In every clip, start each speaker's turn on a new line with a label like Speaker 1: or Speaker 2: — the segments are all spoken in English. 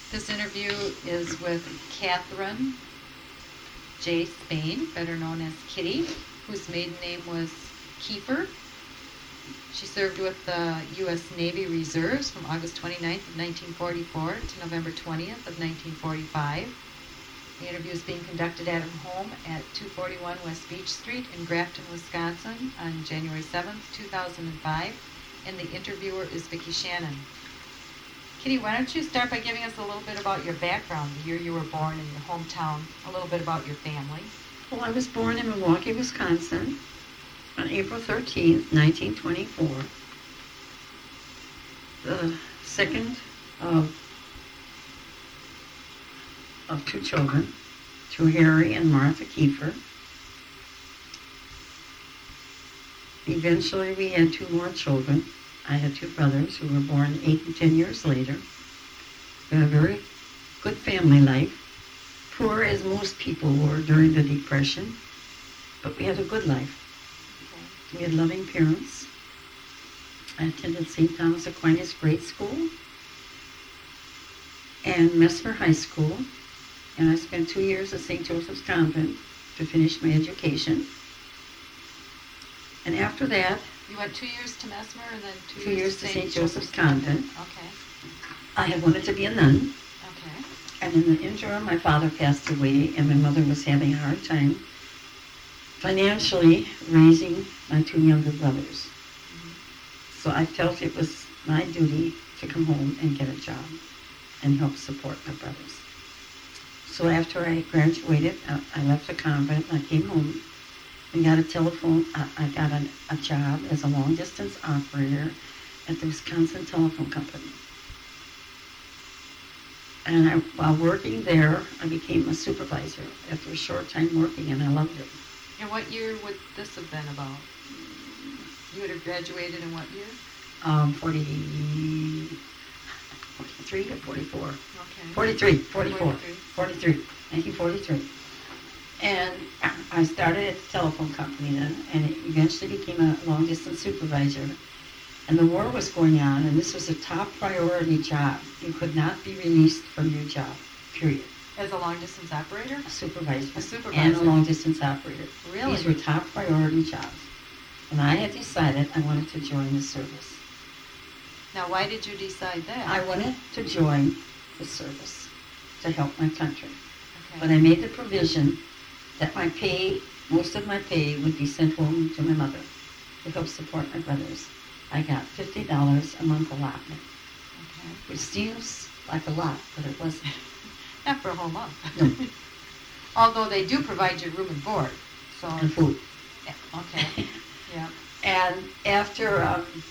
Speaker 1: This interview is with Catherine J. Spain, better known as Kitty, whose maiden name was Kiefer. She served with the U.S. Navy Reserves from August 29th of 1944 to November 20th of 1945. The interview is being conducted at her home at 241 West Beach Street in Grafton, Wisconsin on January 7th, 2005, and the interviewer is Vicki Shannon. Kitty, why don't you start by giving us a little bit about your background, the year you were born in your hometown, a little bit about your family.
Speaker 2: Well, I was born in Milwaukee, Wisconsin on April 13th, 1924. The second of two children, to Harry and Martha Kiefer. Eventually, we had two more children. I had two brothers who were born 8 and 10 years later. We had a very good family life, poor as most people were during the Depression, but we had a good life. We had loving parents. I attended St. Thomas Aquinas Grade School and Messmer High School, and I spent 2 years at St. Joseph's Convent to finish my education. And after that,
Speaker 1: you went 2 years to Messmer and then
Speaker 2: 2 years to St. Joseph's Convent.
Speaker 1: Okay.
Speaker 2: I had wanted to be a nun.
Speaker 1: Okay.
Speaker 2: And in the interim, my father passed away, and my mother was having a hard time financially raising my two younger brothers. Mm-hmm. So I felt it was my duty to come home and get a job and help support my brothers. So after I graduated, I left the convent, I came home and got a telephone. I got a job as a long-distance operator at the Wisconsin Telephone Company. And while working there, I became a supervisor after a short time working, and I loved it.
Speaker 1: And what year would this have been about? You would have graduated in what year?
Speaker 2: 43 or 44.
Speaker 1: Okay.
Speaker 2: 43, 1943. And I started at the telephone company then, and it eventually became a long-distance supervisor. And the war was going on, and this was a top priority job. You could not be released from your job, period.
Speaker 1: As a long-distance operator?
Speaker 2: A supervisor.
Speaker 1: A supervisor.
Speaker 2: And a long-distance operator.
Speaker 1: Really?
Speaker 2: These were top priority jobs. And I had decided I wanted to join the service.
Speaker 1: Now, why did you decide that?
Speaker 2: I wanted to join the service to help my country.
Speaker 1: Okay.
Speaker 2: But I made the provision that my pay, most of my pay, would be sent home to my mother to help support my brothers. I got $50 a month allotment,
Speaker 1: okay,
Speaker 2: which seems like a lot, but it wasn't.
Speaker 1: Not for a whole month.
Speaker 2: No.
Speaker 1: Although they do provide you room and board. So
Speaker 2: And food.
Speaker 1: Yeah, okay. Yeah.
Speaker 2: And after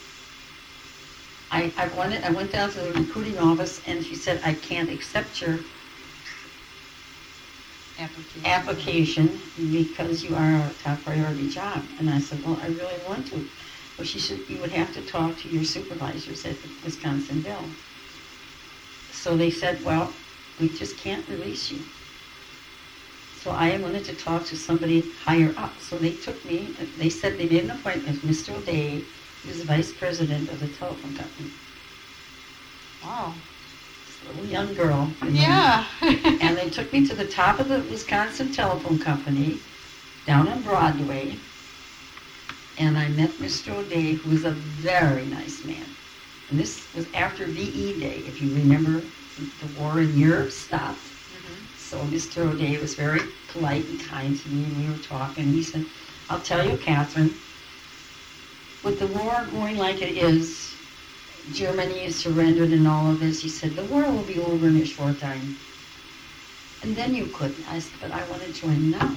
Speaker 2: I went down to the recruiting office, and she said, I can't accept your application because you are a top priority job. And I said, well, I really want to. Well, she said, you would have to talk to your supervisors at the Wisconsinville. So they said, well, we just can't release you. So I wanted to talk to somebody higher up. So they took me, they said they made an appointment with Mr. O'Day, who was the vice president of the telephone company.
Speaker 1: Wow.
Speaker 2: This little young girl.
Speaker 1: Yeah.
Speaker 2: And they took me to the top of the Wisconsin Telephone Company, down on Broadway, and I met Mr. O'Day, who was a very nice man. And this was after VE Day, if you remember, the war in Europe stopped. So Mr. O'Day was very polite and kind to me, and we were talking. He said, I'll tell you, Catherine, with the war going like it is, Germany has surrendered and all of this, he said, the war will be over in a short time. And then you couldn't. I said, but I want to join now.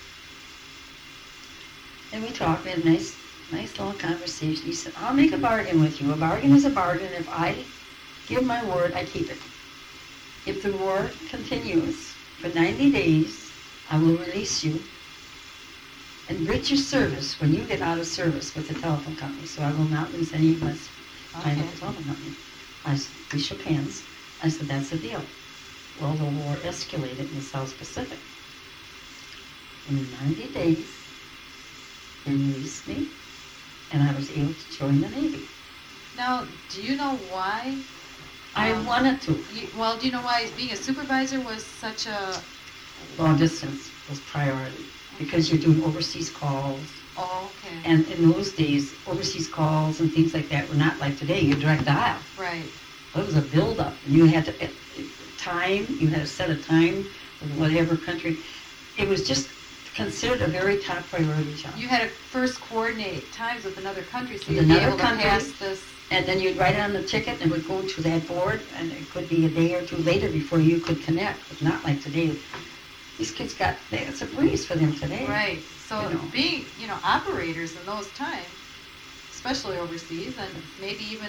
Speaker 2: And we talked, we had a nice long conversation. He said, I'll make a bargain with you. A bargain is a bargain. If I give my word, I keep it. If the war continues for 90 days, I will release you and bridge your service when you get out of service with the telephone company, so I will not lose any of us by the telephone company. We shook hands. I said, that's a deal. Well, the war escalated in the South Pacific. And in 90 days, they released me, and I was able to join the Navy.
Speaker 1: Now, do you know why
Speaker 2: I wanted to.
Speaker 1: Well, do you know why being a supervisor was such a...
Speaker 2: Long distance was priority because you're doing overseas calls.
Speaker 1: Oh, okay.
Speaker 2: And in those days, overseas calls and things like that were not like today. You direct dial.
Speaker 1: Right.
Speaker 2: It was a build-up. You had to time. You had to set a time with whatever country. It was just considered a very top priority job.
Speaker 1: You had to first coordinate times with another country so
Speaker 2: With
Speaker 1: you'd be
Speaker 2: another
Speaker 1: able to
Speaker 2: country.
Speaker 1: pass this.
Speaker 2: And then you'd write it on the ticket and it would go to that board, and it could be a day or two later before you could connect. But not like today. These kids it's a breeze for them today.
Speaker 1: Right. So
Speaker 2: You know.
Speaker 1: being, operators in those times, especially overseas and maybe even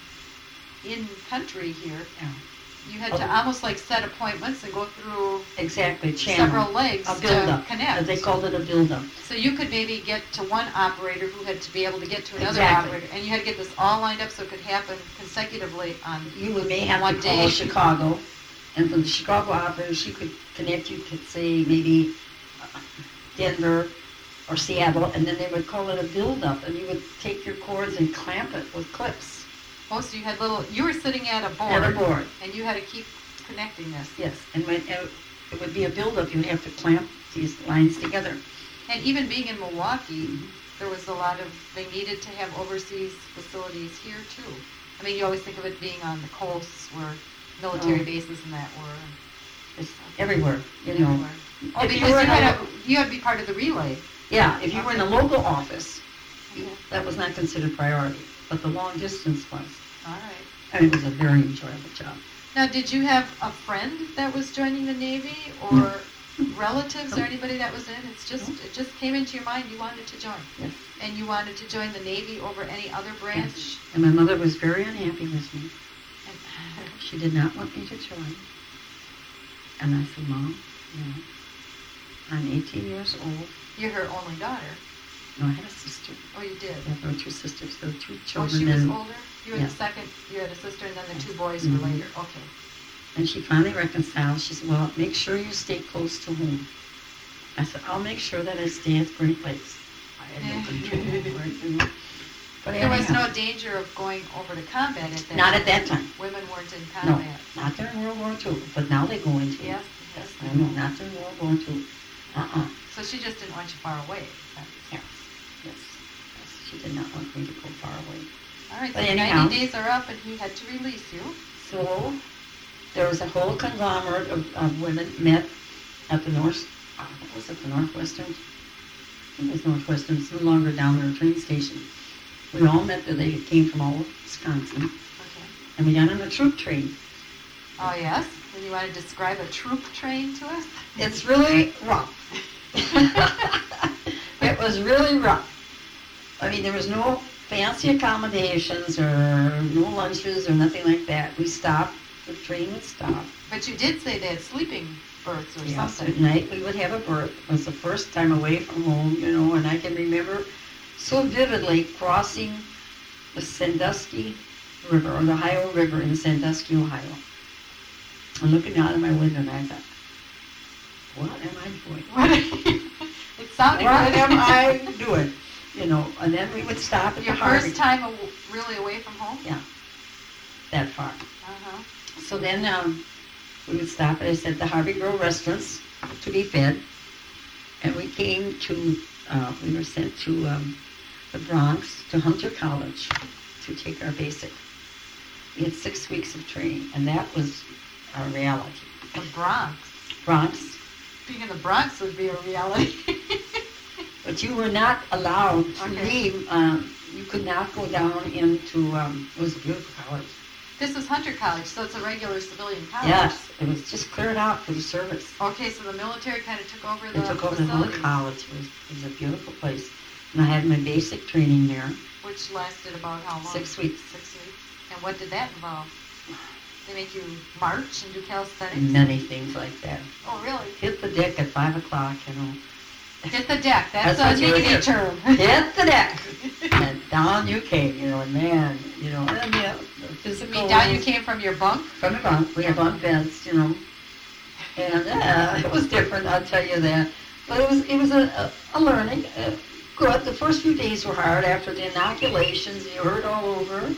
Speaker 1: in country here,
Speaker 2: Yeah.
Speaker 1: you had to almost like set appointments and go through
Speaker 2: Exactly. Channel.
Speaker 1: several legs
Speaker 2: A
Speaker 1: to
Speaker 2: build-up.
Speaker 1: connect.
Speaker 2: They called it a build-up.
Speaker 1: So you could maybe get to one operator who had to be able to get to another
Speaker 2: Exactly.
Speaker 1: operator, and you had to get this all lined up so it could happen consecutively on
Speaker 2: May have
Speaker 1: one
Speaker 2: to call
Speaker 1: day.
Speaker 2: Chicago, and from the Chicago operator, she could connect you to, say, maybe Denver or Seattle, and then they would call it a build-up, and you would take your cords and clamp it with clips.
Speaker 1: Oh, so you were sitting at a board,
Speaker 2: At a board.
Speaker 1: and you had to keep connecting this.
Speaker 2: Yes, and when it would be a build-up, you'd have to clamp these lines together.
Speaker 1: And even being in Milwaukee, there was a lot of, they needed to have overseas facilities here too. I mean, you always think of it being on the coasts where military
Speaker 2: Oh.
Speaker 1: bases and that were.
Speaker 2: It's everywhere, you know.
Speaker 1: Everywhere. Oh,
Speaker 2: If
Speaker 1: because
Speaker 2: you were
Speaker 1: you had to be part of the relay.
Speaker 2: Yeah, if you were in a local office,
Speaker 1: Okay.
Speaker 2: that was not considered priority, but the long distance was.
Speaker 1: All right.
Speaker 2: And it was a very enjoyable job.
Speaker 1: Now, did you have a friend that was joining the Navy, or
Speaker 2: No.
Speaker 1: relatives, or
Speaker 2: No.
Speaker 1: anybody that was in?
Speaker 2: No.
Speaker 1: It just came into your mind you wanted to join,
Speaker 2: Yes.
Speaker 1: and you wanted to join the Navy over any other branch.
Speaker 2: And my mother was very unhappy with me.
Speaker 1: And-
Speaker 2: She did not want me to join. And I said, Mom, I'm 18 years old.
Speaker 1: You're her only daughter.
Speaker 2: No, I had a sister.
Speaker 1: Oh, you did.
Speaker 2: Yeah, there were two sisters. There were two
Speaker 1: Oh,
Speaker 2: children.
Speaker 1: she was
Speaker 2: and,
Speaker 1: older. You were
Speaker 2: yeah.
Speaker 1: the second. You had a sister, and then the two boys
Speaker 2: Mhm.
Speaker 1: were later. Okay.
Speaker 2: and she finally reconciled. She said, well, make sure you stay close to home. I said, I'll make sure that I stay at Great Lakes. I had no control over it, you know. But
Speaker 1: There was
Speaker 2: anyhow,
Speaker 1: no danger of going over to combat at that.
Speaker 2: Not
Speaker 1: time.
Speaker 2: at that time.
Speaker 1: Women weren't in
Speaker 2: No,
Speaker 1: combat.
Speaker 2: not during World War II. But now they go into it.
Speaker 1: Yes. Yes.
Speaker 2: I know, not during World War II.
Speaker 1: So she just didn't want you far away.
Speaker 2: Yes, yes. She did not want me to go far away.
Speaker 1: All right. So
Speaker 2: But anyhow.
Speaker 1: 90 days are up, and he had to release you.
Speaker 2: So there was a whole conglomerate of women met at the what was it, the Northwestern? I think it was Northwestern. It's no longer down there, a train station. We all met there. They came from all over Wisconsin.
Speaker 1: Okay.
Speaker 2: And we got on a troop train.
Speaker 1: Oh yes. And you want to describe a troop train to us?
Speaker 2: It's really rough. It was really rough. I mean, there was no fancy accommodations or no lunches or nothing like that. We stopped. The train would stop.
Speaker 1: But you did say they had sleeping berths or
Speaker 2: Yes,
Speaker 1: something.
Speaker 2: at night we would have a berth. It was the first time away from home, and I can remember so vividly crossing the Sandusky River, or the Ohio River in Sandusky, Ohio. And looking out of my window, and I thought, what am I doing?
Speaker 1: It sounded
Speaker 2: What
Speaker 1: good.
Speaker 2: am I doing? And then we would stop at
Speaker 1: Your
Speaker 2: the Harvey.
Speaker 1: first time really away from home?
Speaker 2: Yeah, that far.
Speaker 1: Uh-huh.
Speaker 2: So then we would stop at, I said, the Harvey Grove restaurants to be fed. And we came to, we were sent to the Bronx, to Hunter College, to take our basic. We had 6 weeks of training, and that was our reality.
Speaker 1: The Bronx.
Speaker 2: Bronx,
Speaker 1: Being in the Bronx would be a reality.
Speaker 2: but you were not allowed to
Speaker 1: Okay.
Speaker 2: leave. You could not go down into, it was a beautiful college.
Speaker 1: This is Hunter College, so it's a regular civilian college.
Speaker 2: Yes, it was just cleared out for the service.
Speaker 1: Okay, so the military kind of took over the
Speaker 2: They took over the whole
Speaker 1: facilities,
Speaker 2: college. It was a beautiful place. And I had my basic training there,
Speaker 1: which lasted about how long?
Speaker 2: 6 weeks.
Speaker 1: 6 weeks. And what did that involve? They make you march and do calisthenics?
Speaker 2: Many things like that.
Speaker 1: Oh, really?
Speaker 2: Hit the deck at 5 o'clock,
Speaker 1: Hit the deck. That's
Speaker 2: That's
Speaker 1: a
Speaker 2: what you
Speaker 1: Navy
Speaker 2: would
Speaker 1: term.
Speaker 2: Hit the deck! And down you came, and man, and the
Speaker 1: You
Speaker 2: physical...
Speaker 1: mean down you came from your bunk?
Speaker 2: From the bunk. We had bunk beds, And it was different, I'll tell you that. But it was a learning. Good. The first few days were hard after the inoculations. You hurt all over.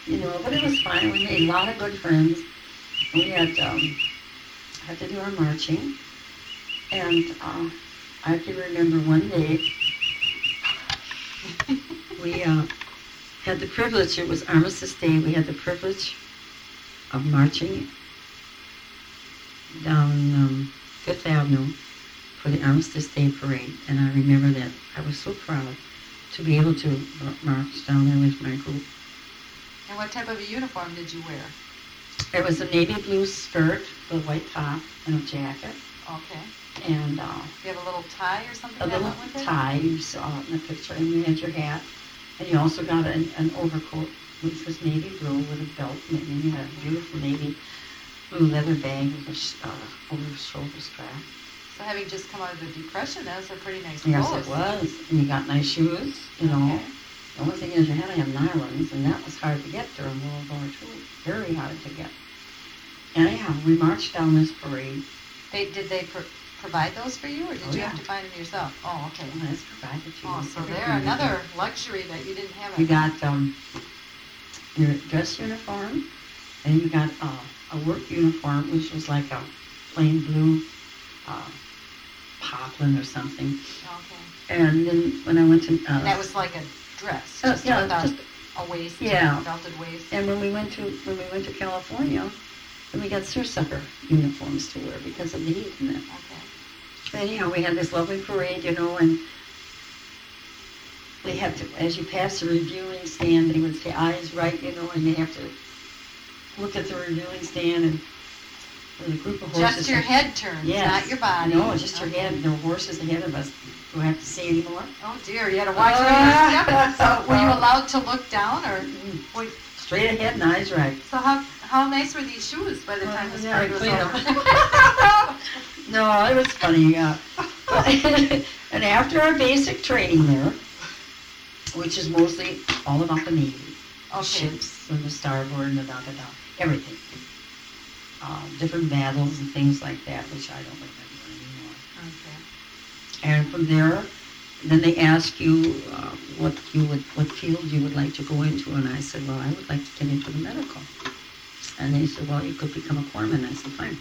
Speaker 2: But it was fun. We made a lot of good friends. We had to do our marching, and I can remember one day we had the privilege. It was Armistice Day. We had the privilege of marching down Fifth Avenue for the Armistice Day parade, and I remember that I was so proud to be able to march down there with my group.
Speaker 1: And what type of a uniform did you wear?
Speaker 2: It was a navy blue skirt with a white top and a jacket,
Speaker 1: Okay.
Speaker 2: and
Speaker 1: You have a little tie or something
Speaker 2: a
Speaker 1: that
Speaker 2: little
Speaker 1: went with it?
Speaker 2: tie you saw it in the picture, and you had your hat, and you also got an overcoat which was navy blue with a belt, and then you had a beautiful navy blue leather bag with a over the shoulder strap.
Speaker 1: So having just come out of the Depression, that was a pretty nice
Speaker 2: Yes,
Speaker 1: clothes.
Speaker 2: it was, and you got nice shoes,
Speaker 1: Okay.
Speaker 2: The only thing is you had to have nylons, and that was hard to get during World War II. Very hard to get. Anyhow, we marched down this parade.
Speaker 1: Did they provide those for you, or did
Speaker 2: Oh,
Speaker 1: you
Speaker 2: yeah.
Speaker 1: have to find them yourself? Oh, okay.
Speaker 2: Well, that's provided to you.
Speaker 1: Oh, so
Speaker 2: Everything
Speaker 1: they're
Speaker 2: we
Speaker 1: another luxury that you didn't have at
Speaker 2: You
Speaker 1: home.
Speaker 2: got your dress uniform, and you got a work uniform, which was like a plain blue poplin or something.
Speaker 1: Okay.
Speaker 2: And then when I went to...
Speaker 1: And that was like a dress,
Speaker 2: Uh,
Speaker 1: just
Speaker 2: yeah,
Speaker 1: without
Speaker 2: just-
Speaker 1: a waist,
Speaker 2: Yeah.
Speaker 1: belted waist.
Speaker 2: And when we went to California, then we got seersucker uniforms to wear because of the heat and that.
Speaker 1: Okay.
Speaker 2: Anyhow, we had this lovely parade, and we had to, as you pass the reviewing stand, they would say eyes right, and you have to look at the reviewing stand, and there was a group of horses.
Speaker 1: Just your head turns,
Speaker 2: Yes.
Speaker 1: not your body.
Speaker 2: No, just your
Speaker 1: Okay.
Speaker 2: head. There were horses ahead of us. Do I have to say anymore?
Speaker 1: Oh dear, you had to watch where you were stepping. So were you
Speaker 2: Uh,
Speaker 1: allowed to look down, or wait,
Speaker 2: Straight ahead and eyes right.
Speaker 1: so how nice were these shoes by the time this
Speaker 2: Yeah, I
Speaker 1: parade was
Speaker 2: cleaned
Speaker 1: over?
Speaker 2: them. No, it was funny. And after our basic training there, which is mostly all about the Navy, the
Speaker 1: Okay.
Speaker 2: ships and the starboard and the da-da-da, everything. Different battles and things like that, which I don't remember anymore.
Speaker 1: Okay.
Speaker 2: And from there, then they ask you what field you would like to go into, and I said, well, I would like to get into the medical. And they said, well, you could become a corpsman. I said, fine.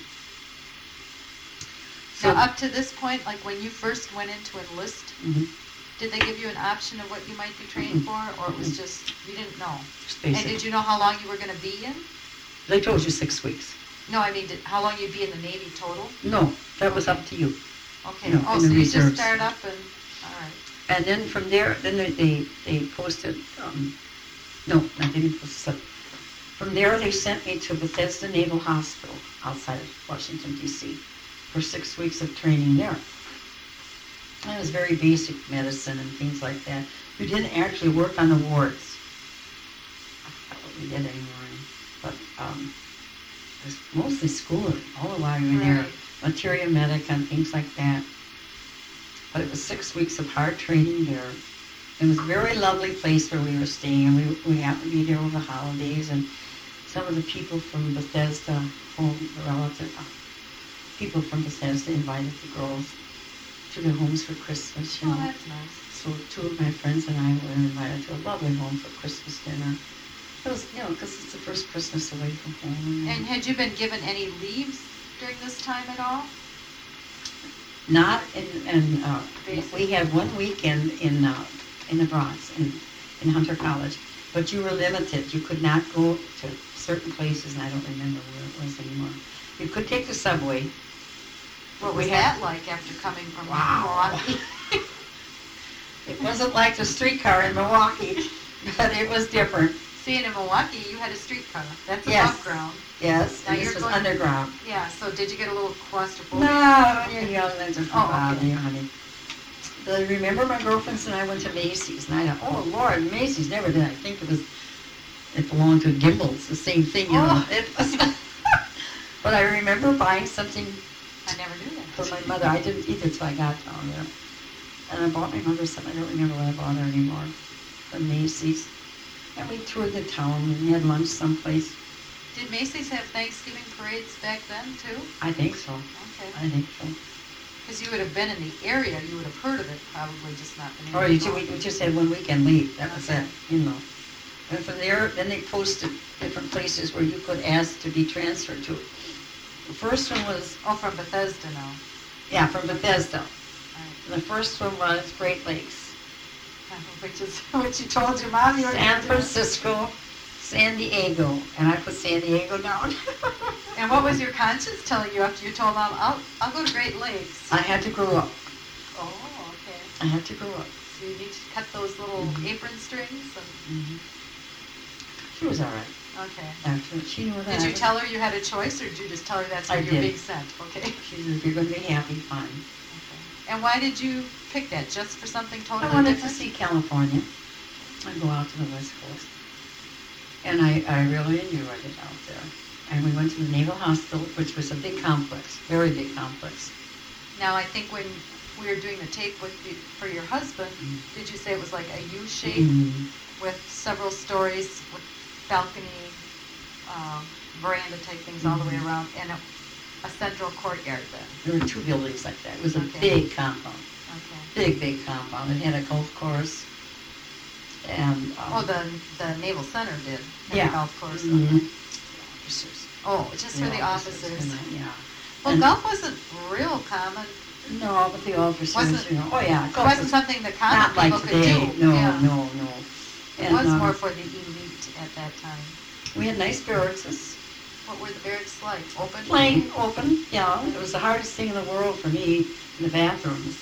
Speaker 1: Now, up to this point, like when you first went in to enlist,
Speaker 2: Mhm.
Speaker 1: did they give you an option of what you might be trained for, or it was just, you didn't know?
Speaker 2: Just
Speaker 1: And
Speaker 2: basic.
Speaker 1: did you know how long you were going to be in?
Speaker 2: They told you 6 weeks.
Speaker 1: No, I mean, how long you'd be in the Navy total?
Speaker 2: No, that was up to you.
Speaker 1: Okay.
Speaker 2: No,
Speaker 1: Oh,
Speaker 2: in
Speaker 1: so
Speaker 2: the
Speaker 1: you just
Speaker 2: reserves.
Speaker 1: start up and, all right.
Speaker 2: And then from there, then they posted, no, I didn't post it. From there, they sent me to Bethesda Naval Hospital outside of Washington, D.C. for 6 weeks of training there. And it was very basic medicine and things like that. You didn't actually work on the wards. I forgot what we did anymore. But it was mostly schooling all the while you were there.
Speaker 1: Right.
Speaker 2: Materia medica and things like that. But it was 6 weeks of hard training there. It was a very lovely place where we were staying, and we happened to be there over the holidays, and some of the people from Bethesda, people from Bethesda invited the girls to their homes for Christmas,
Speaker 1: Oh, that's nice.
Speaker 2: So 2 of my friends and I were invited to a lovely home for Christmas dinner. It was, because it's the first Christmas away from home.
Speaker 1: And had you been given any leaves during this time at all?
Speaker 2: Not we had 1 weekend in the Bronx, in Hunter College, but you were limited. You could not go to certain places, and I don't remember where it was anymore. You could take the subway.
Speaker 1: What was
Speaker 2: We had-
Speaker 1: that like after coming from
Speaker 2: Wow.
Speaker 1: Milwaukee?
Speaker 2: It wasn't like the streetcar in Milwaukee, but it was different.
Speaker 1: See, in Milwaukee, you had a streetcar. That's
Speaker 2: Yes.
Speaker 1: above ground.
Speaker 2: Yes,
Speaker 1: Now
Speaker 2: and this
Speaker 1: you're
Speaker 2: was
Speaker 1: going-
Speaker 2: underground.
Speaker 1: Yeah, so did you get a little claustrophobic?
Speaker 2: No, you're young, that's just
Speaker 1: Oh,
Speaker 2: bother
Speaker 1: okay.
Speaker 2: you, honey. But I remember my girlfriends and I went to Macy's, and I thought, oh Lord, Macy's, never did I think it belonged to Gimbels, the same thing,
Speaker 1: Oh.
Speaker 2: It was, but I remember buying something
Speaker 1: I never knew that.
Speaker 2: for my mother. I didn't eat it till I got down there. And I bought my mother something, I don't remember what I bought her anymore, from Macy's. And we toured the town and had lunch someplace.
Speaker 1: Did Macy's have Thanksgiving parades back then, too?
Speaker 2: I think so.
Speaker 1: Okay.
Speaker 2: I think so.
Speaker 1: Because you would have been in the area, you would have heard of it, probably just not been able
Speaker 2: Or
Speaker 1: to
Speaker 2: we
Speaker 1: go.
Speaker 2: just had 1 weekend leave, that was
Speaker 1: Okay.
Speaker 2: it, And from there, then they posted different places where you could ask to be transferred to. The first one was,
Speaker 1: Oh, from Bethesda now.
Speaker 2: yeah, from Bethesda.
Speaker 1: Right.
Speaker 2: The first one was Great Lakes,
Speaker 1: Which is what you told your mom you were
Speaker 2: San
Speaker 1: going to do.
Speaker 2: Francisco, San Diego, and I put San Diego down.
Speaker 1: And what was your conscience telling you after you told mom, I'll go to Great Lakes?
Speaker 2: I had to grow up.
Speaker 1: Oh, okay.
Speaker 2: I had to grow up.
Speaker 1: So you need to cut those little apron strings and
Speaker 2: Mm-hmm. She was all right.
Speaker 1: okay.
Speaker 2: After she knew that.
Speaker 1: Did you tell her you had a choice, or did you just tell her that's where
Speaker 2: I
Speaker 1: you're
Speaker 2: did.
Speaker 1: being sent? Okay.
Speaker 2: She said, if you're going to be happy, fine.
Speaker 1: Okay. And why did you pick that? Just for something totally
Speaker 2: I wanted
Speaker 1: different?
Speaker 2: to see California. I'd go out to the West Coast. And I really enjoyed it out there. And we went to the Naval Hospital, which was a big complex, very big complex.
Speaker 1: Now, I think when we were doing the tape for your husband, did you say it was like a U shape
Speaker 2: Mm-hmm.
Speaker 1: with several stories with balcony, veranda type things all the way around, and a central courtyard then?
Speaker 2: There were two buildings like that. It was a
Speaker 1: Okay.
Speaker 2: big compound.
Speaker 1: Okay.
Speaker 2: Big compound. It had a golf course. And
Speaker 1: Oh, the Naval Center did have
Speaker 2: Yeah.
Speaker 1: a golf course.
Speaker 2: Mhm.
Speaker 1: Okay.
Speaker 2: officers.
Speaker 1: Oh, just for the officers.
Speaker 2: and that, yeah.
Speaker 1: Well,
Speaker 2: And-
Speaker 1: golf wasn't real common.
Speaker 2: No, but the officers,
Speaker 1: Wasn't-
Speaker 2: you know. Oh, yeah.
Speaker 1: It
Speaker 2: golf
Speaker 1: wasn't
Speaker 2: was
Speaker 1: something that common
Speaker 2: not like
Speaker 1: people
Speaker 2: today.
Speaker 1: could do.
Speaker 2: No,
Speaker 1: Yeah.
Speaker 2: no.
Speaker 1: It
Speaker 2: And,
Speaker 1: was more for the elite at that time.
Speaker 2: we had nice barracks.
Speaker 1: What were the barracks like? Open?
Speaker 2: Plain, open, yeah. It was the hardest thing in the world for me in the bathrooms.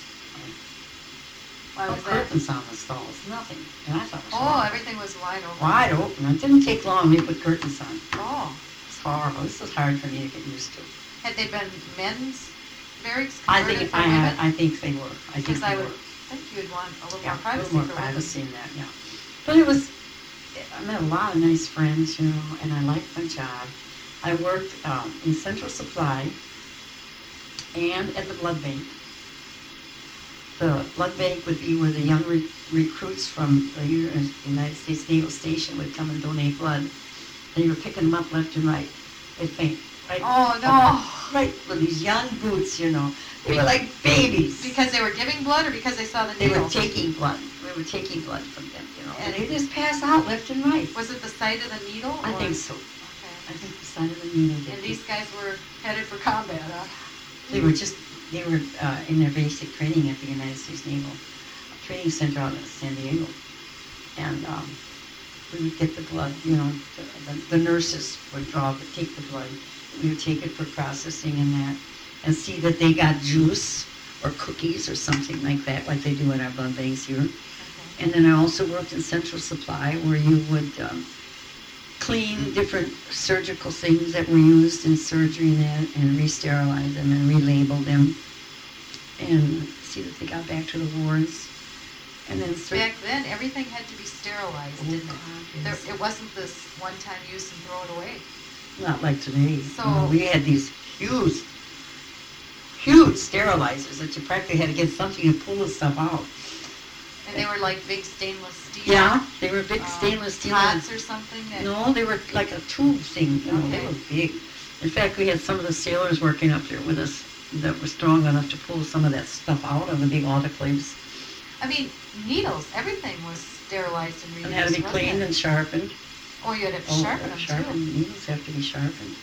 Speaker 1: Why
Speaker 2: No
Speaker 1: was that?
Speaker 2: curtains on the stalls, nothing. And I thought it was
Speaker 1: Oh,
Speaker 2: horrible.
Speaker 1: everything was wide open.
Speaker 2: Wide open. It didn't take long to put curtains on.
Speaker 1: Oh.
Speaker 2: It's horrible. This was hard for me to get used to.
Speaker 1: Had they been men's barracks
Speaker 2: I
Speaker 1: converted
Speaker 2: think
Speaker 1: for women?
Speaker 2: I think they were. I think
Speaker 1: Because
Speaker 2: they
Speaker 1: I
Speaker 2: were.
Speaker 1: would think you'd want a little
Speaker 2: Yeah,
Speaker 1: more privacy
Speaker 2: a little more
Speaker 1: for
Speaker 2: privacy
Speaker 1: women.
Speaker 2: in that, yeah. But it was, I met a lot of nice friends, you know, and I liked my job. I worked in Central Supply and at the blood bank. The blood bank would be where the young recruits from the United States Naval Station would come and donate blood. And you were picking them up left and right. They'd faint. Right,
Speaker 1: Oh, no.
Speaker 2: right with these young boots, you know. They were like babies.
Speaker 1: Because they were giving blood or because they saw the
Speaker 2: They were
Speaker 1: needles?
Speaker 2: taking blood. We were taking blood from them, you know. And they just pass out left and right.
Speaker 1: Was it the site of the needle?
Speaker 2: I
Speaker 1: or-
Speaker 2: think so. I
Speaker 1: Okay.
Speaker 2: think the side of the needle did.
Speaker 1: And these guys were headed for combat, huh?
Speaker 2: They were in their basic training at the United States Naval Training Center out in San Diego. And we would get the blood, you know, the nurses would take the blood. We would take it for processing and that, and see that they got juice or cookies or something like that, like they do in our blood banks here.
Speaker 1: Okay.
Speaker 2: And then I also worked in Central Supply, where you would clean different surgical things that were used in surgery and that, and re-sterilize them and relabel them, and see that they got back to the wards. And then
Speaker 1: Back then, everything had to be sterilized,
Speaker 2: Oh,
Speaker 1: didn't it?
Speaker 2: God, yes.
Speaker 1: It wasn't this one-time use and throw it away.
Speaker 2: Not like today.
Speaker 1: So-
Speaker 2: You know, we had these huge sterilizers that you practically had to get something to pull the stuff out.
Speaker 1: And they were like big stainless steel.
Speaker 2: Yeah, they were big
Speaker 1: uh,
Speaker 2: stainless steel.
Speaker 1: pots or something. That,
Speaker 2: No, they were like a tube thing. You know,
Speaker 1: Okay.
Speaker 2: They were big. In fact, we had some of the sailors working up there with us that were strong enough to pull some of that stuff out of the big autoclaves.
Speaker 1: I mean, needles. Everything was sterilized and reused.
Speaker 2: And had to be
Speaker 1: wasn't
Speaker 2: cleaned
Speaker 1: it?
Speaker 2: and sharpened.
Speaker 1: Oh, you had to sharpen them
Speaker 2: sharpened.
Speaker 1: too.
Speaker 2: Needles have to be sharpened.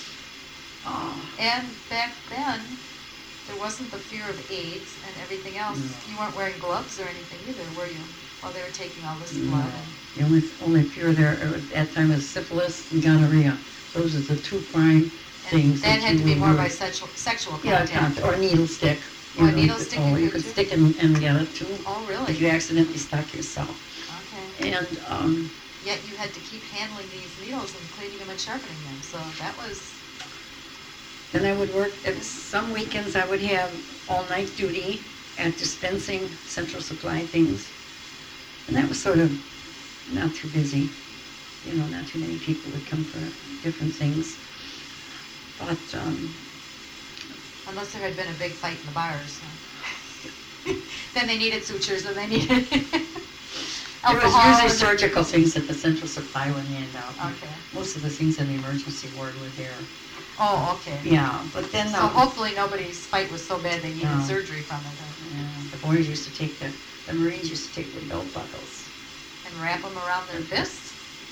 Speaker 1: And back then, there wasn't the fear of AIDS and everything else.
Speaker 2: No.
Speaker 1: You weren't wearing gloves or anything either, were you? While they were taking all this
Speaker 2: No.
Speaker 1: blood.
Speaker 2: The only fear there at that time was syphilis and gonorrhea. Those are the two prime
Speaker 1: And
Speaker 2: things.
Speaker 1: that had
Speaker 2: you
Speaker 1: to be
Speaker 2: would
Speaker 1: more by
Speaker 2: use.
Speaker 1: sexual
Speaker 2: Yeah,
Speaker 1: contact.
Speaker 2: or needle stick.
Speaker 1: Oh, a needle stick you
Speaker 2: you
Speaker 1: could
Speaker 2: could
Speaker 1: too?
Speaker 2: stick and get it too.
Speaker 1: Oh,
Speaker 2: If
Speaker 1: really?
Speaker 2: you accidentally stuck yourself.
Speaker 1: Okay.
Speaker 2: And
Speaker 1: Yet you had to keep handling these needles and cleaning them and sharpening them. So that was,
Speaker 2: then I would work, some weekends I would have all-night duty at dispensing Central Supply things. And that was sort of not too busy. You know, not too many people would come for different things. But,
Speaker 1: unless there had been a big fight in the bars. Huh? Then they needed sutures and they needed
Speaker 2: there was
Speaker 1: alcohol.
Speaker 2: usually
Speaker 1: and-
Speaker 2: surgical things that the Central Supply would hand out.
Speaker 1: Okay.
Speaker 2: Most of the things in the emergency ward were there.
Speaker 1: Oh, okay.
Speaker 2: Yeah, but then
Speaker 1: So hopefully nobody's fight was so bad they needed
Speaker 2: No.
Speaker 1: surgery from it. Huh?
Speaker 2: the boys used to take the Marines used to take their belt buckles.
Speaker 1: And wrap them around their fists?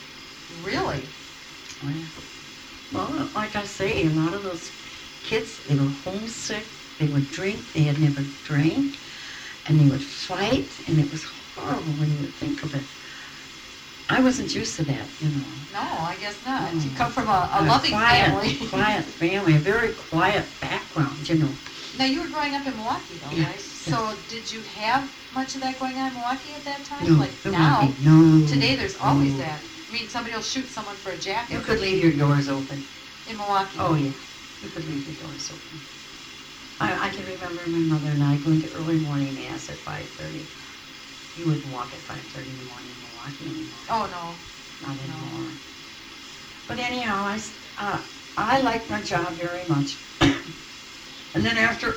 Speaker 1: Really?
Speaker 2: Oh, yeah. Well, like I say, a lot of those kids, they were homesick, they would drink, they had never drank, and they would fight, and it was horrible when you would think of it. I wasn't used to that, you know.
Speaker 1: No, I guess not.
Speaker 2: No.
Speaker 1: You come from a loving
Speaker 2: quiet,
Speaker 1: family.
Speaker 2: quiet family, a very quiet background, you know.
Speaker 1: Now, you were growing up in Milwaukee, though,
Speaker 2: Yes,
Speaker 1: right?
Speaker 2: yes.
Speaker 1: So, did you have much of that going on in Milwaukee at that time?
Speaker 2: No,
Speaker 1: Like
Speaker 2: there
Speaker 1: now,
Speaker 2: won't be. No.
Speaker 1: today there's always
Speaker 2: no.
Speaker 1: that. I mean, somebody will shoot someone for a jacket
Speaker 2: You could leave your doors open.
Speaker 1: in Milwaukee.
Speaker 2: Oh, yeah. You could leave your doors open. I can remember my mother and I going to early morning mass at 5:30. You wouldn't walk at 5:30 in the morning in Milwaukee anymore.
Speaker 1: Oh, no.
Speaker 2: Not anymore. But anyhow, I liked my job very much. And then after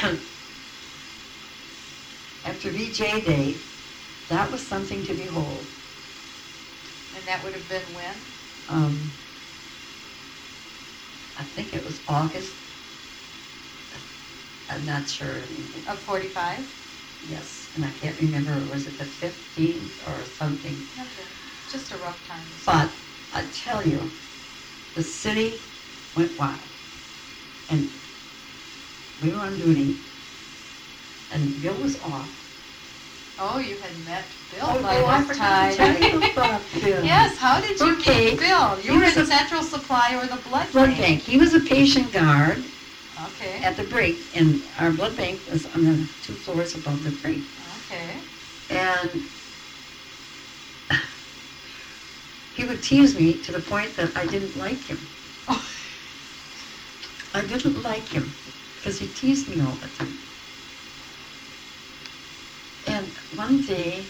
Speaker 2: VJ Day, that was something to behold.
Speaker 1: And that would have been when?
Speaker 2: I think it was August. I'm not sure.
Speaker 1: Of 45?
Speaker 2: Yes, and I can't remember. Was it the 15th or something?
Speaker 1: Okay. Just a rough time.
Speaker 2: But I tell you, the city went wild. And we were on duty, and Bill was off.
Speaker 1: Oh, you had met Bill
Speaker 2: Oh,
Speaker 1: by
Speaker 2: I
Speaker 1: this
Speaker 2: forgot to
Speaker 1: time.
Speaker 2: tell you about Bill.
Speaker 1: Yes, how did you
Speaker 2: Okay.
Speaker 1: meet Bill? You
Speaker 2: He
Speaker 1: were
Speaker 2: was
Speaker 1: in
Speaker 2: a-
Speaker 1: Central Supply or the blood
Speaker 2: Blood
Speaker 1: bank.
Speaker 2: bank. He was a patient guard
Speaker 1: Okay.
Speaker 2: at the break, and our blood bank was on the 2 floors above the break.
Speaker 1: Okay.
Speaker 2: And he would tease me to the point that I didn't like him.
Speaker 1: Oh.
Speaker 2: I didn't like him because he teased me all the time. And one day,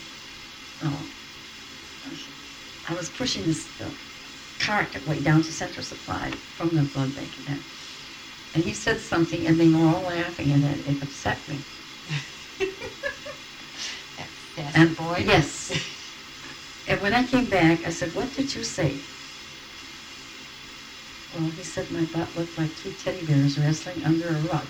Speaker 2: I was pushing this cart way down to Central Supply from the blood bank again. And he said something, and they were all laughing, and it upset me.
Speaker 1: That's
Speaker 2: And
Speaker 1: boy.
Speaker 2: yes. And when I came back, I said, "What did you say?" Well, he said my butt looked like 2 teddy bears wrestling under a rug.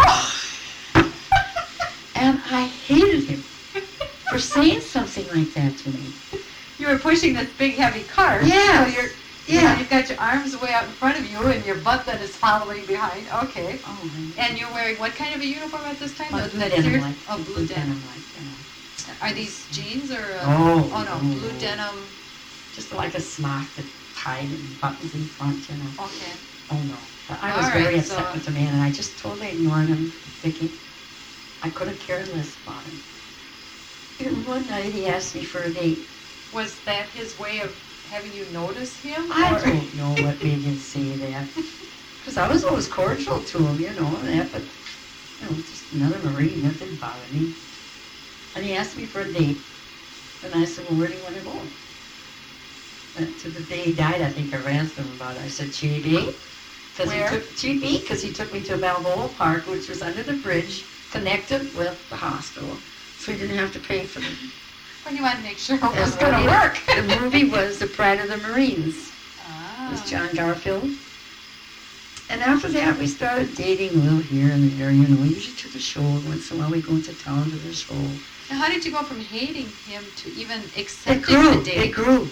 Speaker 2: And I hated him for saying something like that to me.
Speaker 1: You were pushing this big heavy cart.
Speaker 2: Yes.
Speaker 1: So
Speaker 2: Yeah.
Speaker 1: you've got your arms way out in front of you and your butt then is following behind. Okay.
Speaker 2: Oh,
Speaker 1: And you're wearing what kind of a uniform at this time?
Speaker 2: blue
Speaker 1: The
Speaker 2: denim
Speaker 1: sears-
Speaker 2: like.
Speaker 1: Oh, blue denim.
Speaker 2: like, you know.
Speaker 1: Are these jeans or?
Speaker 2: Oh,
Speaker 1: Oh no,
Speaker 2: no.
Speaker 1: blue denim.
Speaker 2: Just like a smock that tied and buttons in front, you know.
Speaker 1: Okay.
Speaker 2: Oh, no. But I was
Speaker 1: All
Speaker 2: very
Speaker 1: right,
Speaker 2: upset
Speaker 1: so-
Speaker 2: with the man, and I just totally ignored him, thinking I could have cared less about him. And one night he asked me for a date.
Speaker 1: Was that his way of having you notice him?
Speaker 2: I
Speaker 1: or-
Speaker 2: don't know what made him say that. Because I was always cordial to him, you know, and that, but, you know, just another Marine, that didn't bother me. And he asked me for a date. And I said, "Well, where do you want to go?" And to the day he died, I think I asked him about it. I said, "GB."
Speaker 1: Where?
Speaker 2: GB, because he took me to Balboa Park, which was under the bridge, connected with the hospital. So he didn't have to pay for them.
Speaker 1: Well, you wanted to make sure it
Speaker 2: And
Speaker 1: was
Speaker 2: the
Speaker 1: going to
Speaker 2: movie-
Speaker 1: work.
Speaker 2: The movie was The Pride of the Marines.
Speaker 1: Ah.
Speaker 2: It was John Garfield. And after that, we started dating a little here and there, you know, usually to the show. Once in a while, we go into town to the show.
Speaker 1: Now, how did you go from hating him to even
Speaker 2: It
Speaker 1: accepting
Speaker 2: grew.
Speaker 1: the date?
Speaker 2: It grew.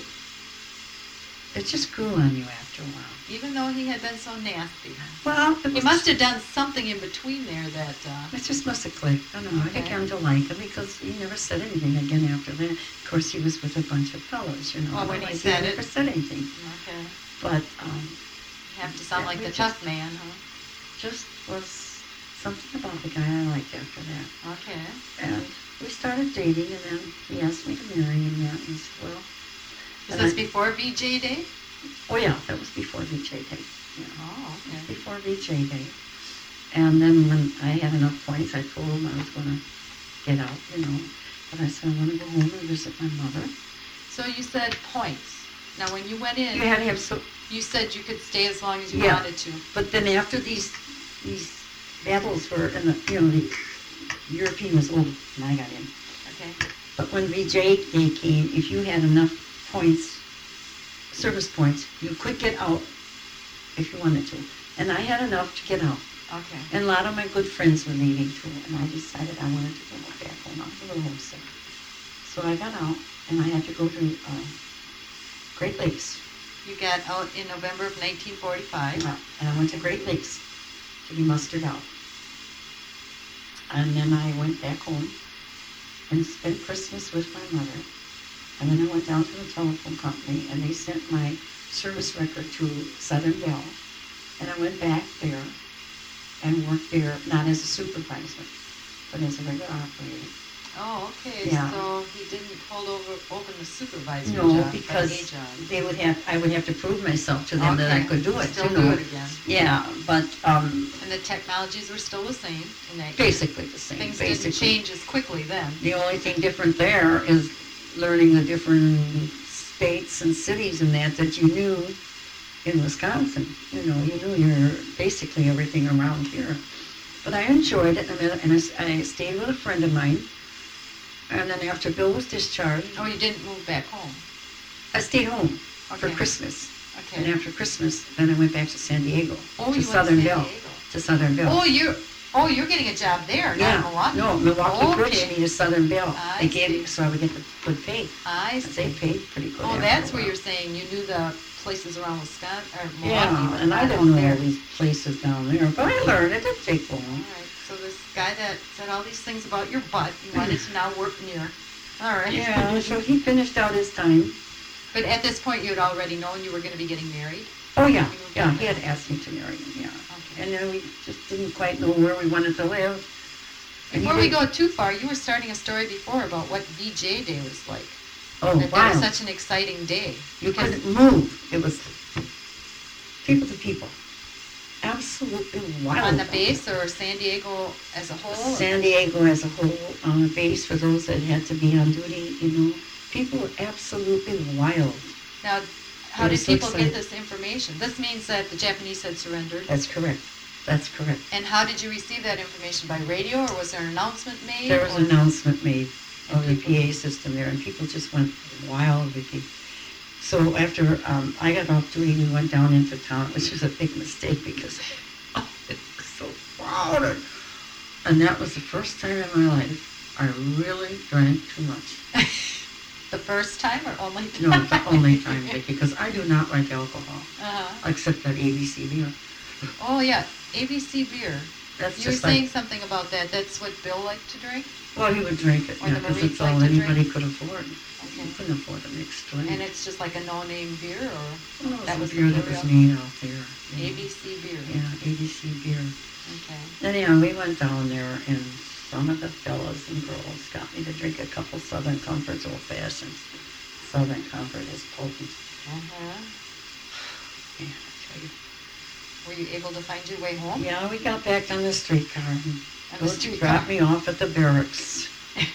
Speaker 2: It just grew on you after a while.
Speaker 1: Even though he had been so nasty.
Speaker 2: Well,
Speaker 1: He must have done something in between there that,
Speaker 2: It just must have clicked. I don't know. I
Speaker 1: Okay.
Speaker 2: began to like him because he never said anything again after that. Of course, he was with a bunch of fellows, you know.
Speaker 1: Well, when he
Speaker 2: Otherwise,
Speaker 1: said it.
Speaker 2: never said anything.
Speaker 1: okay,
Speaker 2: But
Speaker 1: you have to sound
Speaker 2: Yeah,
Speaker 1: like
Speaker 2: we
Speaker 1: the
Speaker 2: just-
Speaker 1: tough man, huh?
Speaker 2: just was something about the guy I liked after that.
Speaker 1: Okay.
Speaker 2: And we started dating, and then he asked me to marry him. And he said, "Well,"
Speaker 1: Was
Speaker 2: and
Speaker 1: this
Speaker 2: I-
Speaker 1: before VJ Day?
Speaker 2: oh yeah, that was before VJ Day. Yeah.
Speaker 1: Oh, okay.
Speaker 2: Before VJ Day. And then when I had enough points, I told him I was going to get out, you know. But I said, "I want to go home and visit my mother."
Speaker 1: So you said points. Now, when you went in,
Speaker 2: You had to have so.
Speaker 1: you said you could stay as long as you
Speaker 2: Yeah.
Speaker 1: wanted to.
Speaker 2: But then after these battles were in the, you know, the European was over, and I got in.
Speaker 1: Okay.
Speaker 2: But when VJ Day came, if you had enough points, service points, you could get out if you wanted to. And I had enough to get out.
Speaker 1: Okay.
Speaker 2: And a lot of my good friends were leaving too, and I decided I wanted to go back home. I was a little homesick. So I got out, and I had to go to Great Lakes.
Speaker 1: You got out in November of 1945.
Speaker 2: And I went to Great Lakes to be mustered out. And then I went back home and spent Christmas with my mother. And then I went down to the telephone company, and they sent my service record to Southern Bell. And I went back there and worked there, not as a supervisor, but as a regular operator.
Speaker 1: Oh, okay.
Speaker 2: Yeah.
Speaker 1: So he didn't open the supervisor
Speaker 2: No,
Speaker 1: job,
Speaker 2: because
Speaker 1: the A job.
Speaker 2: I would have to prove myself to them that I
Speaker 1: Okay.
Speaker 2: could do it.
Speaker 1: Still
Speaker 2: you
Speaker 1: do
Speaker 2: know.
Speaker 1: it again.
Speaker 2: Yeah, but
Speaker 1: And the technologies were still the same. In that
Speaker 2: basically the same.
Speaker 1: things
Speaker 2: basically.
Speaker 1: didn't change as quickly then.
Speaker 2: The only thing different there is learning the different states and cities and that you knew in Wisconsin. You know, you knew your basically everything around here. But I enjoyed it, and I stayed with a friend of mine. And then after Bill was discharged,
Speaker 1: Oh, you didn't move back home.
Speaker 2: I stayed home for
Speaker 1: Okay.
Speaker 2: Christmas.
Speaker 1: Okay.
Speaker 2: And after Christmas, then I went back to San Diego,
Speaker 1: Oh,
Speaker 2: to
Speaker 1: you went
Speaker 2: Southern
Speaker 1: to San
Speaker 2: Bell.
Speaker 1: Diego.
Speaker 2: To Southern Bell.
Speaker 1: Oh, you're getting a job there, not in Milwaukee.
Speaker 2: No, Milwaukee
Speaker 1: Okay.
Speaker 2: bridged me to Southern Bell.
Speaker 1: I
Speaker 2: They gave
Speaker 1: see.
Speaker 2: me, so I would get the good pay.
Speaker 1: I
Speaker 2: They
Speaker 1: see.
Speaker 2: paid pretty good.
Speaker 1: Oh,
Speaker 2: after
Speaker 1: that's
Speaker 2: a
Speaker 1: where
Speaker 2: while.
Speaker 1: you're saying you knew the places around Wisconsin or Milwaukee.
Speaker 2: Yeah,
Speaker 1: but
Speaker 2: and I
Speaker 1: not
Speaker 2: don't
Speaker 1: up
Speaker 2: know
Speaker 1: there.
Speaker 2: all these places down there, but I learned. It didn't take
Speaker 1: All
Speaker 2: long.
Speaker 1: right. So this guy that said all these things about your butt, you wanted to now work near. All right.
Speaker 2: Yeah, so he finished out his time.
Speaker 1: But at this point, you had already known you were going to be getting married.
Speaker 2: Oh, yeah,
Speaker 1: You moved
Speaker 2: yeah,
Speaker 1: down
Speaker 2: he
Speaker 1: there.
Speaker 2: had asked me to marry him, yeah.
Speaker 1: Okay.
Speaker 2: And then we just didn't quite know where we wanted to live. And he
Speaker 1: Before we
Speaker 2: didn't-
Speaker 1: go too far, you were starting a story before about what VJ Day was like.
Speaker 2: Oh,
Speaker 1: That
Speaker 2: wow.
Speaker 1: was such an exciting day.
Speaker 2: You
Speaker 1: Because-
Speaker 2: couldn't move. It was people to people. Absolutely wild.
Speaker 1: On the base or San Diego as a whole?
Speaker 2: San Diego as a whole, on the base for those that had to be on duty, you know. People were absolutely wild.
Speaker 1: Now, how
Speaker 2: I
Speaker 1: did
Speaker 2: was so
Speaker 1: people get
Speaker 2: excited.
Speaker 1: this information? This means that the Japanese had surrendered.
Speaker 2: That's correct. That's correct.
Speaker 1: And how did you receive that information? By radio, or was there an announcement made?
Speaker 2: There was
Speaker 1: or-
Speaker 2: an announcement made of the
Speaker 1: people-
Speaker 2: PA system there, and people just went wild with it. So after I got off duty, we went down into town, which was a big mistake because it was so crowded. And that was the first time in my life I really drank too much.
Speaker 1: The first time or only time?
Speaker 2: No, the only time, Vicki, because I do not like alcohol,
Speaker 1: Uh-huh.
Speaker 2: except that ABC beer.
Speaker 1: Oh, yeah. ABC beer.
Speaker 2: That's
Speaker 1: You were
Speaker 2: just
Speaker 1: saying
Speaker 2: like,
Speaker 1: something about that. That's what Bill liked to drink?
Speaker 2: well, he would drink it,
Speaker 1: Or the
Speaker 2: because
Speaker 1: Marines
Speaker 2: it's all
Speaker 1: like to
Speaker 2: anybody
Speaker 1: drink?
Speaker 2: could afford.
Speaker 1: Okay.
Speaker 2: You couldn't afford a mixed drink.
Speaker 1: And it's just like a no-name beer, or
Speaker 2: Well,
Speaker 1: that
Speaker 2: it
Speaker 1: was
Speaker 2: was a beer
Speaker 1: the
Speaker 2: that was
Speaker 1: real-
Speaker 2: made out there. you know.
Speaker 1: ABC beer?
Speaker 2: Yeah, ABC beer.
Speaker 1: Okay.
Speaker 2: Anyhow, we went down there, and some of the fellas and girls got me to drink a couple Southern Comforts, old-fashioned. Southern Comfort is potent.
Speaker 1: Uh-huh.
Speaker 2: Yeah, I tell you.
Speaker 1: Were you able to find your way home?
Speaker 2: Yeah, we got back on the streetcar, and
Speaker 1: On the
Speaker 2: Coach
Speaker 1: streetcar.
Speaker 2: dropped me off at the barracks.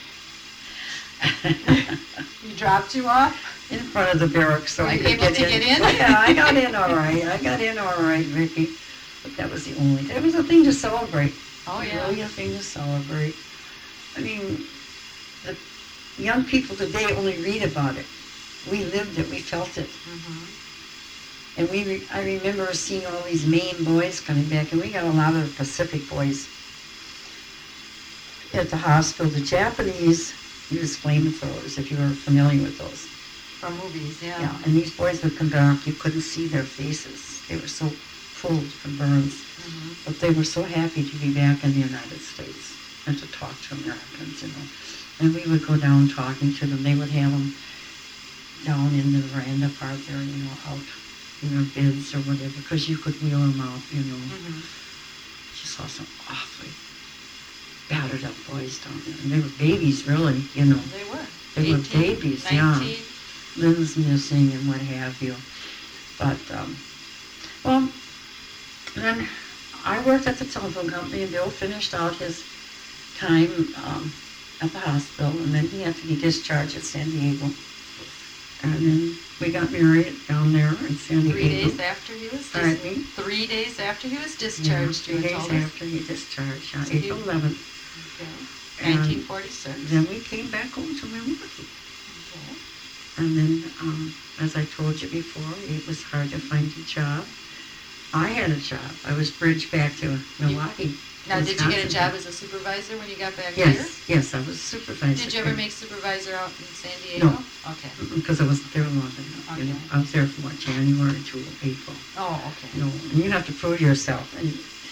Speaker 1: He dropped you off?
Speaker 2: In front of the barracks, so
Speaker 1: Were
Speaker 2: I
Speaker 1: you
Speaker 2: could
Speaker 1: able to get in?
Speaker 2: Yeah, I got in all right. I got in all right, Vicki. But that was the only. It was a thing to celebrate.
Speaker 1: Oh, yeah.
Speaker 2: Really a thing to celebrate. I mean, the young people today only read about it. We lived it. We felt it.
Speaker 1: Mm-hmm.
Speaker 2: And I remember seeing all these Maine boys coming back, and we got a lot of the Pacific boys at the hospital. The Japanese use flamethrowers, if you were familiar with those.
Speaker 1: From movies, yeah.
Speaker 2: Yeah, and these boys would come back, you couldn't see their faces. They were so full from burns.
Speaker 1: Mm-hmm.
Speaker 2: But they were so happy to be back in the United States and to talk to Americans, you know. And we would go down talking to them. They would have them down in the veranda part there, you know, out in their beds or whatever, because you could wheel them out, you know.
Speaker 1: Mm-hmm.
Speaker 2: Just saw some awfully battered up boys down there. And they were babies, really, you know.
Speaker 1: They were.
Speaker 2: They were
Speaker 1: 18,
Speaker 2: babies, yeah.
Speaker 1: 19.
Speaker 2: Limbs missing and what have you. But, well, then I worked at the telephone company, and Bill finished out his time at the hospital, and then he had to be discharged at San Diego. And then we got married down there in San Diego.
Speaker 1: 3 days after he was
Speaker 2: Pardon me?
Speaker 1: 3 days after he was
Speaker 2: Yeah,
Speaker 1: discharged,
Speaker 2: 3
Speaker 1: you had
Speaker 2: days
Speaker 1: told us.
Speaker 2: after he discharged, on
Speaker 1: So you-
Speaker 2: April 11th.
Speaker 1: Okay.
Speaker 2: And
Speaker 1: 1946.
Speaker 2: then we came back home to Milwaukee.
Speaker 1: Okay.
Speaker 2: And then, as I told you before, it was hard to find a job. I had a job. I was bridged back to Milwaukee.
Speaker 1: Now, did you get a
Speaker 2: Wisconsin.
Speaker 1: job as a supervisor when you got back here?
Speaker 2: Yes, I was a supervisor.
Speaker 1: Did you ever make supervisor out in San Diego?
Speaker 2: No.
Speaker 1: Okay.
Speaker 2: Because I wasn't there long enough. You know,
Speaker 1: Okay.
Speaker 2: I was there from January to April.
Speaker 1: Oh, okay.
Speaker 2: You know, and you have to prove yourself. And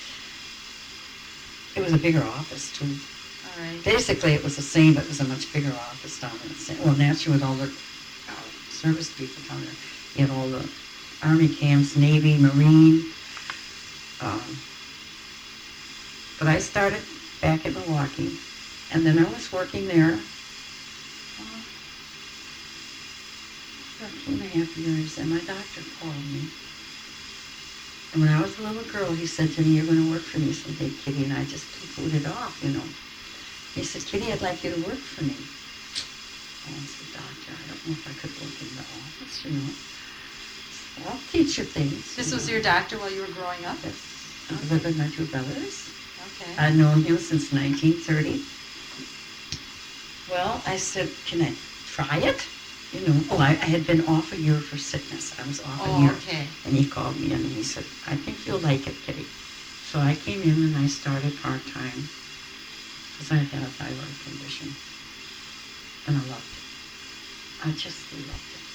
Speaker 2: it was a bigger office too.
Speaker 1: All right.
Speaker 2: Basically, it was the same, but it was a much bigger office down there. Well, naturally, with all the service people down there, you had all the Army camps, Navy, Marine. But I started back in Milwaukee, and then I was working there for 2.5 years, and my doctor called me. And when I was a little girl, he said to me, "You're going to work for me someday, Kitty," and I just poo-pooed it off, you know. He said, "Kitty, I'd like you to work for me." And I said, "Doctor, I don't know if I could work in the office, you know. I'll teach you things."
Speaker 1: This
Speaker 2: you
Speaker 1: was
Speaker 2: know.
Speaker 1: your doctor while you were growing up?
Speaker 2: Yes. I lived with my two brothers.
Speaker 1: Okay.
Speaker 2: I'd known him since 1930. Well, I said, "Can I try it?" You know, I had been off a year for sickness. I was off a
Speaker 1: Oh,
Speaker 2: year.
Speaker 1: okay.
Speaker 2: And he called me in and he said, "I think you'll like it, Kitty." So I came in and I started part-time because I had a thyroid condition. And I loved it. I just loved it.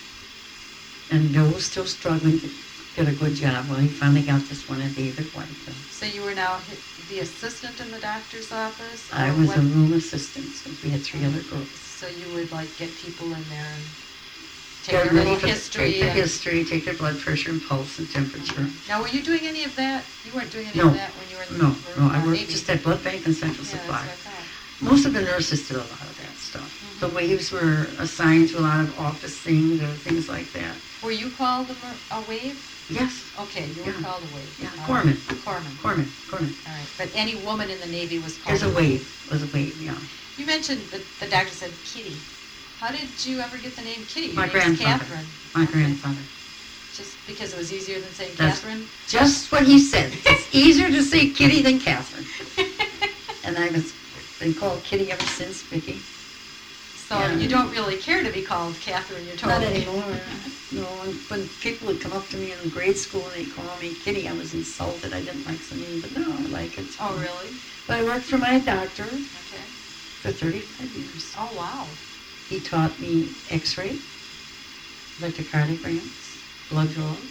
Speaker 2: And Bill was still struggling to get a good job. Well, he finally got this one at David White.
Speaker 1: So you were now the assistant in the doctor's office?
Speaker 2: I
Speaker 1: or
Speaker 2: was
Speaker 1: what?
Speaker 2: a room assistant, so we had 3 other girls.
Speaker 1: So you would like get people in there and take
Speaker 2: Get
Speaker 1: their
Speaker 2: ready
Speaker 1: little
Speaker 2: for
Speaker 1: history.
Speaker 2: Take their
Speaker 1: and-
Speaker 2: history, take their blood pressure and pulse and temperature.
Speaker 1: Now, were you doing any of that? You weren't doing any
Speaker 2: No.
Speaker 1: of that when you were in
Speaker 2: No,
Speaker 1: the
Speaker 2: I worked
Speaker 1: Navy.
Speaker 2: just at Blood Bank and Central
Speaker 1: Yeah,
Speaker 2: Supply.
Speaker 1: that's what I thought.
Speaker 2: Most of the nurses did a lot of that stuff. The waves were assigned to a lot of office things or things like that.
Speaker 1: Were you called a wave?
Speaker 2: Yes,
Speaker 1: Okay, you were
Speaker 2: Yeah.
Speaker 1: called a wave.
Speaker 2: yeah,
Speaker 1: All
Speaker 2: corpsman,
Speaker 1: right. Corpsman.
Speaker 2: corpsman, corpsman.
Speaker 1: All right. But any woman in the Navy was called
Speaker 2: There's a wave, was a wave, yeah.
Speaker 1: You mentioned that the doctor said Kitty. How did you ever get the name Kitty? Your
Speaker 2: My
Speaker 1: name's
Speaker 2: grandfather.
Speaker 1: Catherine.
Speaker 2: My
Speaker 1: Okay.
Speaker 2: grandfather.
Speaker 1: Just because it was easier than saying
Speaker 2: That's-
Speaker 1: Catherine?
Speaker 2: Just what he said. It's easier to say Kitty than Catherine. And I was been called Kitty ever since, Vicki.
Speaker 1: So
Speaker 2: Yeah.
Speaker 1: you don't really care to be called Catherine, you're told.
Speaker 2: Not anymore. No, and when people would come up to me in grade school and they'd call me Kitty, I was insulted. I didn't like the name, but no, I like it.
Speaker 1: Oh, really?
Speaker 2: But I worked for my doctor
Speaker 1: Okay.
Speaker 2: for 35 years.
Speaker 1: Oh, wow.
Speaker 2: He taught me X-ray, electrocardiograms, blood draws.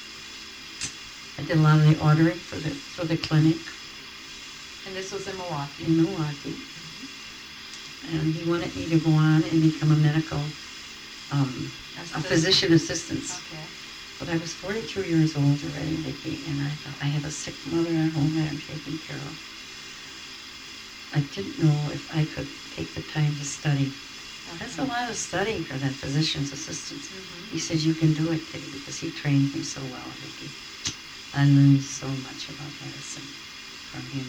Speaker 2: I did a lot of the ordering for the clinic
Speaker 1: And this was in Milwaukee.
Speaker 2: in Milwaukee. And he wanted me to go on and become a medical, a physician assistant.
Speaker 1: Okay.
Speaker 2: But I was 42 years old already, Vicki, and I thought I have a sick mother at home that I'm taking care of. I didn't know if I could take the time to study. That's a lot of studying for that physician's assistant. He says, "You can do it, Kitty," because he trained me so well, Vicki. I learned so much about medicine from him.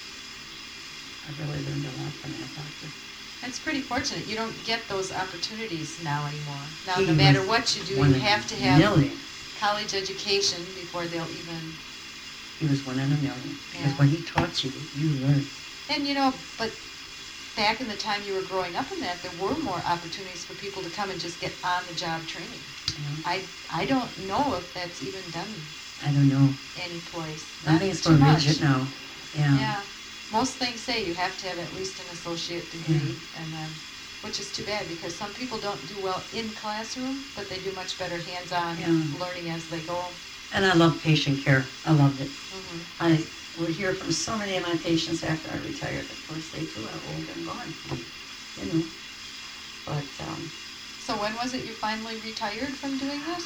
Speaker 2: I really learned a lot from that doctor.
Speaker 1: That's pretty fortunate. You don't get those opportunities now anymore. Now,
Speaker 2: He
Speaker 1: no matter
Speaker 2: was
Speaker 1: what you do,
Speaker 2: one
Speaker 1: you
Speaker 2: in
Speaker 1: have to
Speaker 2: a
Speaker 1: have
Speaker 2: million.
Speaker 1: college education before they'll even...
Speaker 2: He was 1 in a million. Because
Speaker 1: Yeah.
Speaker 2: when he taught you, you learned.
Speaker 1: And, but back in the time you were growing up in that, there were more opportunities for people to come and just get on-the-job training.
Speaker 2: You know?
Speaker 1: I don't know if that's even done
Speaker 2: I don't know.
Speaker 1: any place.
Speaker 2: I think it's
Speaker 1: too
Speaker 2: more
Speaker 1: much.
Speaker 2: rigid now.
Speaker 1: Yeah. Most things say you have to have at least an associate degree, and then, which is too bad because some people don't do well in classroom, but they do much better hands-on
Speaker 2: Yeah.
Speaker 1: learning as they go.
Speaker 2: And I love patient care. I loved it.
Speaker 1: Mhm.
Speaker 2: I would hear from so many of my patients after I retired. Of course, they too are old and gone. You know. But
Speaker 1: So when was it you finally retired from doing this?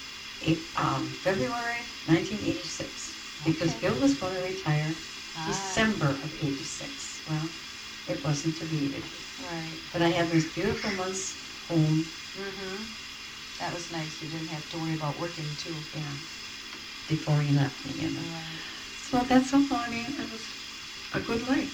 Speaker 2: February 1986, because
Speaker 1: Okay.
Speaker 2: Bill was going to retire
Speaker 1: Ah.
Speaker 2: December of 86. Well, it wasn't to be.
Speaker 1: Right.
Speaker 2: But I had those beautiful months home.
Speaker 1: Mm-hmm. That was nice. You didn't have to worry about working too.
Speaker 2: Yeah, before he left me. You know.
Speaker 1: Right.
Speaker 2: So that's all. I mean, it was a good life.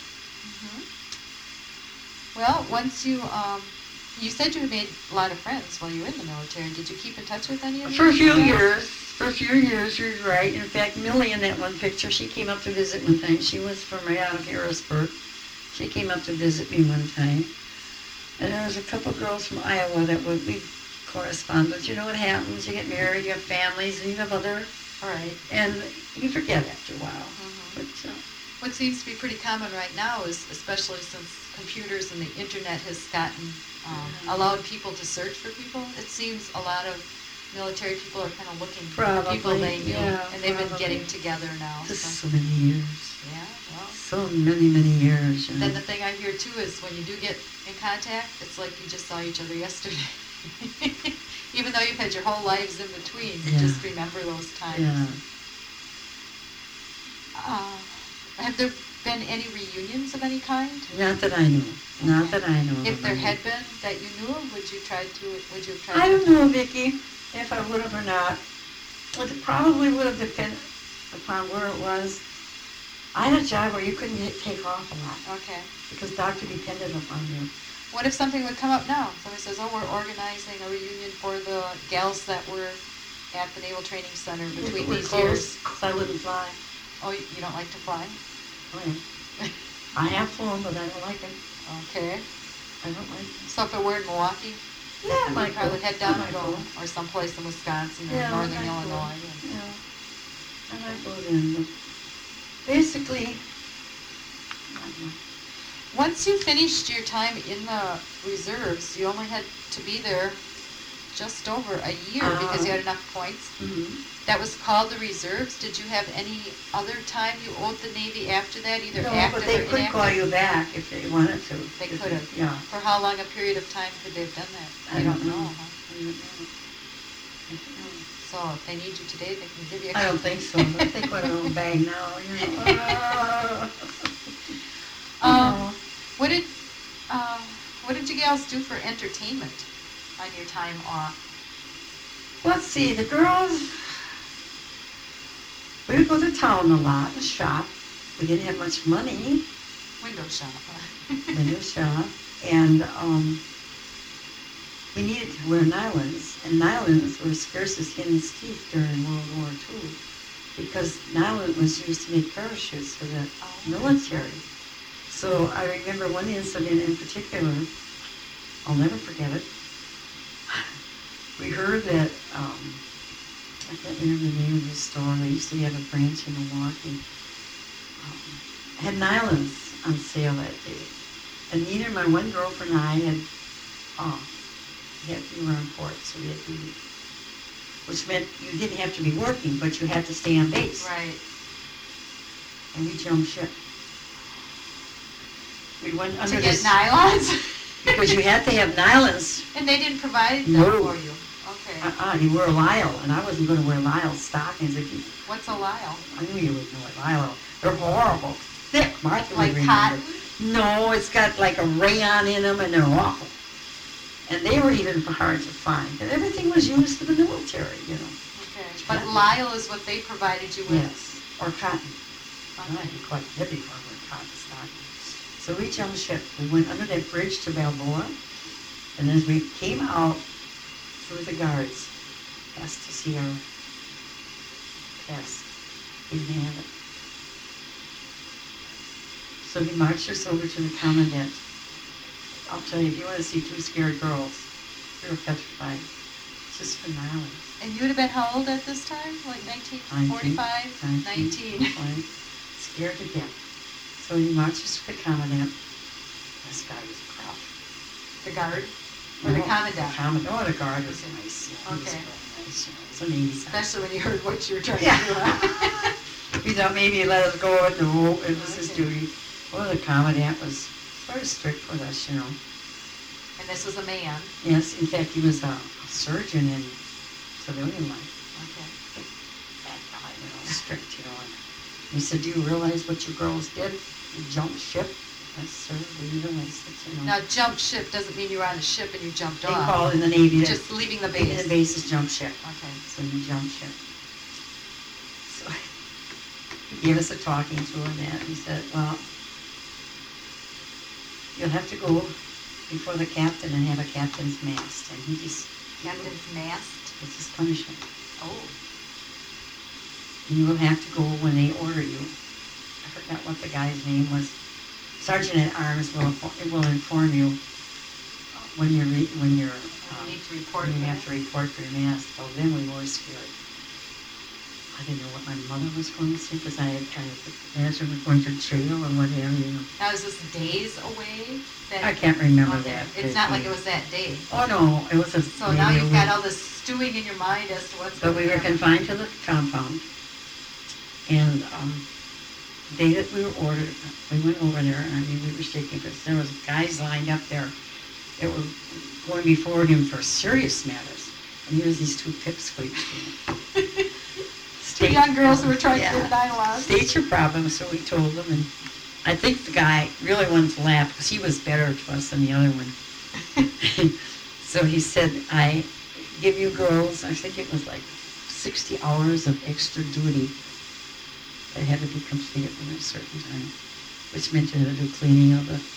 Speaker 1: Well, once you said you had made a lot of friends while you were in the military. Did you keep in touch with any of them?
Speaker 2: For a few years, you're right. In fact, Millie in that one picture, she came up to visit one time. She was from right out of Harrisburg. She came up to visit me one time. And there was a couple girls from Iowa that we corresponded. You know what happens? You get married, you have families, and you have other
Speaker 1: All right.
Speaker 2: And you forget after a while.
Speaker 1: Mhm.
Speaker 2: But
Speaker 1: What seems to be pretty common right now is, especially since computers and the internet has gotten allowed people to search for people, it seems a lot of military people are kind of looking for people
Speaker 2: Probably,
Speaker 1: they knew,
Speaker 2: yeah,
Speaker 1: and they've been
Speaker 2: probably.
Speaker 1: getting together now.
Speaker 2: just
Speaker 1: So,
Speaker 2: so many years.
Speaker 1: yeah, well.
Speaker 2: So many, many years.
Speaker 1: Then the thing I hear too is when you do get in contact, it's like you just saw each other yesterday. Even though you've had your whole lives in between, you
Speaker 2: Yeah.
Speaker 1: just remember those times.
Speaker 2: Yeah.
Speaker 1: Have there been any reunions of any kind?
Speaker 2: Not that I know. Not
Speaker 1: Okay.
Speaker 2: that I know.
Speaker 1: If
Speaker 2: of
Speaker 1: there
Speaker 2: any.
Speaker 1: had been that you knew of, would you have tried
Speaker 2: I
Speaker 1: to?
Speaker 2: don't know, Vicki, if I would have or not. It probably would have depended upon where it was. I had a job where you couldn't take off a lot
Speaker 1: Okay.
Speaker 2: because doctor depended upon you.
Speaker 1: What if something would come up now? Somebody says, "Oh, we're organizing a reunion for the gals that were at the Naval Training Center between
Speaker 2: We're
Speaker 1: these
Speaker 2: close,
Speaker 1: years."
Speaker 2: 'cause I wouldn't fly.
Speaker 1: Oh, you don't like to fly?
Speaker 2: Oh, yeah. I have flown, but I don't like it.
Speaker 1: Okay.
Speaker 2: I don't like it.
Speaker 1: So if it were in Milwaukee,
Speaker 2: Yeah, I
Speaker 1: you'd
Speaker 2: might go.
Speaker 1: probably head down
Speaker 2: I
Speaker 1: and
Speaker 2: might
Speaker 1: go, or someplace in Wisconsin or
Speaker 2: Yeah, I
Speaker 1: northern
Speaker 2: might go.
Speaker 1: Illinois.
Speaker 2: Yeah. I might go then. But basically, I don't know.
Speaker 1: Once you finished your time in the reserves, you only had to be there just over a year because you had enough points.
Speaker 2: Mm-hmm.
Speaker 1: That was called the reserves. Did you have any other time you owed the Navy after that, either
Speaker 2: No,
Speaker 1: active
Speaker 2: but they
Speaker 1: or
Speaker 2: could
Speaker 1: inactive?
Speaker 2: call you back if they wanted to.
Speaker 1: They
Speaker 2: If
Speaker 1: could have.
Speaker 2: Yeah.
Speaker 1: For how long a period of time could they have done that?
Speaker 2: I
Speaker 1: You
Speaker 2: don't
Speaker 1: don't
Speaker 2: know.
Speaker 1: know, huh?
Speaker 2: I don't know. I don't know.
Speaker 1: So if they need you today, they can give you a
Speaker 2: I don't think so. I think we're in a bag now. You know.
Speaker 1: Um, What did you gals do for entertainment on your time off?
Speaker 2: Let's see, the girls, we would go to town a lot and shop. We didn't have much money,
Speaker 1: Window shop.
Speaker 2: window shop, and we needed to wear nylons, and nylons were scarce as hen's teeth during World War II because nylon was used to make parachutes for the military. So I remember one incident in particular, I'll never forget it. We heard that, I can't remember the name of the store, they used to have a branch in Milwaukee, had nylons on sale that day. And neither my one girlfriend and I we were on port, so we had to leave. Which meant you didn't have to be working, but you had to stay on base.
Speaker 1: Right.
Speaker 2: And we jumped ship. We went under
Speaker 1: To get
Speaker 2: this,
Speaker 1: nylons?
Speaker 2: because you had to have nylons.
Speaker 1: And they didn't provide them
Speaker 2: No.
Speaker 1: for you? Okay.
Speaker 2: You wore Lyle, and I wasn't going to wear Lyle stockings. If you,
Speaker 1: What's a Lyle?
Speaker 2: I knew you would know what Lyle. They're horrible, thick. Martha would
Speaker 1: Like
Speaker 2: remember.
Speaker 1: cotton?
Speaker 2: No, it's got like a rayon in them, and they're awful. And they were even hard to find. And everything was used for the military, you know.
Speaker 1: Okay. But Lyle is what they provided you with?
Speaker 2: Yes, or cotton.
Speaker 1: Okay.
Speaker 2: I'd be quite heavy for wearing cotton stockings. So we jumped ship. We went under that bridge to Balboa, and as we came out through the guards, asked to see our pass. He didn't have it. So he marched us over to the commandant. I'll tell you, if you want to see two scared girls, you're petrified. Just for nylons.
Speaker 1: And you would have been how old at this time? Like 1945? 19.
Speaker 2: Right. Scared to death. So he marches to the commandant. This guy was gruff.
Speaker 1: The guard? Or the commandant?
Speaker 2: The commandant. Oh, the guard was nice. Yeah, he was
Speaker 1: Okay.
Speaker 2: very nice. You know, it was an easy.
Speaker 1: Especially when you heard what you were trying
Speaker 2: Yeah.
Speaker 1: to do. Huh?
Speaker 2: He thought maybe he'd let us go. No, it was his
Speaker 1: Okay.
Speaker 2: duty. Well, the commandant was sort of strict with us, you know.
Speaker 1: And this was a man.
Speaker 2: Yes, in fact, he was a surgeon in civilian life.
Speaker 1: Okay.
Speaker 2: That guy, you know, strict, you know. And he said, "Do you realize what you girls did? You jumped ship." Yes, sir, we realized it, you know.
Speaker 1: Now, jump ship doesn't mean you were on a ship and you jumped
Speaker 2: They
Speaker 1: off.
Speaker 2: call it in the Navy that
Speaker 1: Just leaving the
Speaker 2: leaving
Speaker 1: base.
Speaker 2: the base is jump ship.
Speaker 1: Okay.
Speaker 2: So you jump ship. So he gave us a talking to and that. He said, "Well, you'll have to go before the captain and have a captain's mast." And he just,
Speaker 1: Captain's mast.
Speaker 2: it's his punishment.
Speaker 1: Oh.
Speaker 2: And you will have to go when they order you. I forgot what the guy's name was. Sergeant at Arms will inform you when you're
Speaker 1: You need to report.
Speaker 2: when you
Speaker 1: for
Speaker 2: have
Speaker 1: that.
Speaker 2: to report for your mast. Oh, then we were scared. I didn't know what my mother was going to say because I had kind of imagined we're going to jail or whatever, you know.
Speaker 1: Now, is this days away?
Speaker 2: I can't remember
Speaker 1: Okay.
Speaker 2: that.
Speaker 1: It's not like it was that day.
Speaker 2: Oh, no, it was a...
Speaker 1: So now you've got all this stewing in your mind as to what's
Speaker 2: But
Speaker 1: going
Speaker 2: we
Speaker 1: on.
Speaker 2: were confined to the compound. And the day that we were ordered, we went over there, and I mean, we were shaking because there was guys lined up there that were going before him for serious matters. And here's these two pipsqueaks.
Speaker 1: Two young girls who were trying
Speaker 2: Yeah.
Speaker 1: to get dialogue.
Speaker 2: State your problem, so we told them. And I think the guy really wanted to laugh because he was better to us than the other one. So he said, I give you girls, I think it was like 60 hours of extra duty that had to be completed in a certain time, which meant you had to do cleaning of the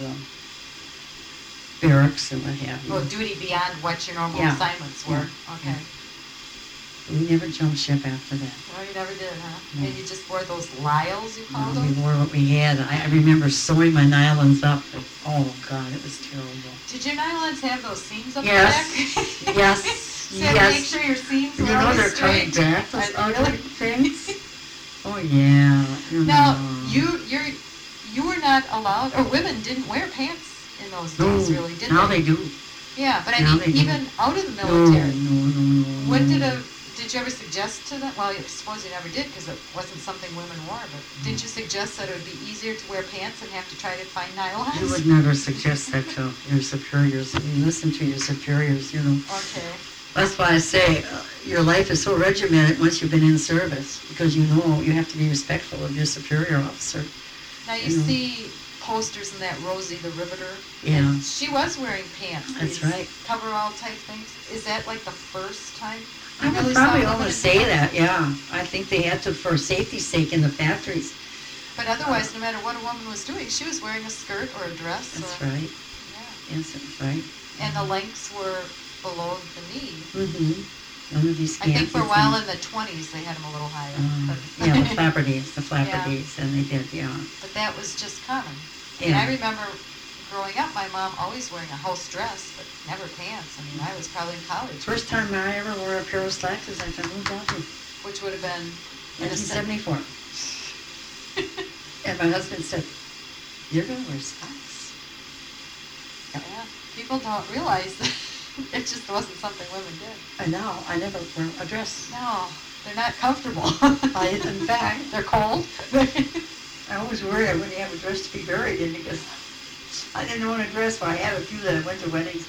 Speaker 2: barracks and what have you.
Speaker 1: Well, duty beyond what your normal
Speaker 2: Yeah.
Speaker 1: assignments were.
Speaker 2: Yeah.
Speaker 1: Okay.
Speaker 2: We never jumped ship after that.
Speaker 1: Well, you never did, huh?
Speaker 2: No.
Speaker 1: And you just wore those Lyles, you called
Speaker 2: We
Speaker 1: them?
Speaker 2: wore what we had. I remember sewing my nylons up. Oh, God, it was terrible.
Speaker 1: Did your nylons have those seams up
Speaker 2: Yes.
Speaker 1: the back?
Speaker 2: Yes.
Speaker 1: So you had to make
Speaker 2: Yes.
Speaker 1: sure your seams
Speaker 2: You
Speaker 1: were
Speaker 2: know
Speaker 1: always
Speaker 2: they're coming
Speaker 1: straight.
Speaker 2: back, those
Speaker 1: I-
Speaker 2: ugly things? Oh, yeah.
Speaker 1: Now,
Speaker 2: know.
Speaker 1: you were not allowed, or women didn't wear pants in those days,
Speaker 2: No,
Speaker 1: really, did
Speaker 2: now
Speaker 1: they?
Speaker 2: they do.
Speaker 1: Yeah, but I
Speaker 2: Now
Speaker 1: mean,
Speaker 2: they do.
Speaker 1: even out of the
Speaker 2: No,
Speaker 1: military,
Speaker 2: no.
Speaker 1: what did you ever suggest to them? Well, I suppose you never did because it wasn't something women wore, but did you suggest that it would be easier to wear pants and have to try to find nylons?
Speaker 2: You would never suggest that to your superiors. You listen to your superiors, you know.
Speaker 1: Okay.
Speaker 2: That's why I say your life is so regimented once you've been in service because you know you have to be respectful of your superior officer.
Speaker 1: Now you
Speaker 2: You know.
Speaker 1: see posters in that Rosie the Riveter.
Speaker 2: Yeah.
Speaker 1: And she was wearing pants.
Speaker 2: That's
Speaker 1: these
Speaker 2: right.
Speaker 1: Coverall type things. Is that like the first time?
Speaker 2: I
Speaker 1: you
Speaker 2: would
Speaker 1: really saw
Speaker 2: probably
Speaker 1: women
Speaker 2: almost
Speaker 1: in
Speaker 2: say
Speaker 1: pants?
Speaker 2: that, yeah. I think they had to for safety's sake in the factories.
Speaker 1: But otherwise, no matter what a woman was doing, she was wearing a skirt or a dress.
Speaker 2: That's
Speaker 1: or,
Speaker 2: right.
Speaker 1: Yeah.
Speaker 2: Yes, that's right.
Speaker 1: And the lengths were below the knee.
Speaker 2: Mm-hmm. None of these
Speaker 1: I think for a
Speaker 2: fancy
Speaker 1: while
Speaker 2: things.
Speaker 1: in the 20s they had them a little higher. But,
Speaker 2: Yeah, the flapper days,
Speaker 1: Yeah.
Speaker 2: and they did, yeah.
Speaker 1: but that was just common. And
Speaker 2: Yeah.
Speaker 1: I remember growing up, my mom always wearing a house dress, but never pants. I mean, I was probably in college.
Speaker 2: First time I ever wore a pair of slacks is I moved out here,
Speaker 1: Which would have been in a
Speaker 2: 1974. And my husband said, "You're going to wear slacks?"
Speaker 1: Yeah, people don't realize that it just wasn't something women did.
Speaker 2: And now I never wear a dress.
Speaker 1: No, they're not comfortable.
Speaker 2: In fact,
Speaker 1: They're cold.
Speaker 2: I always worried I wouldn't have a dress to be buried in because I didn't own a dress, but I had a few that I went to weddings.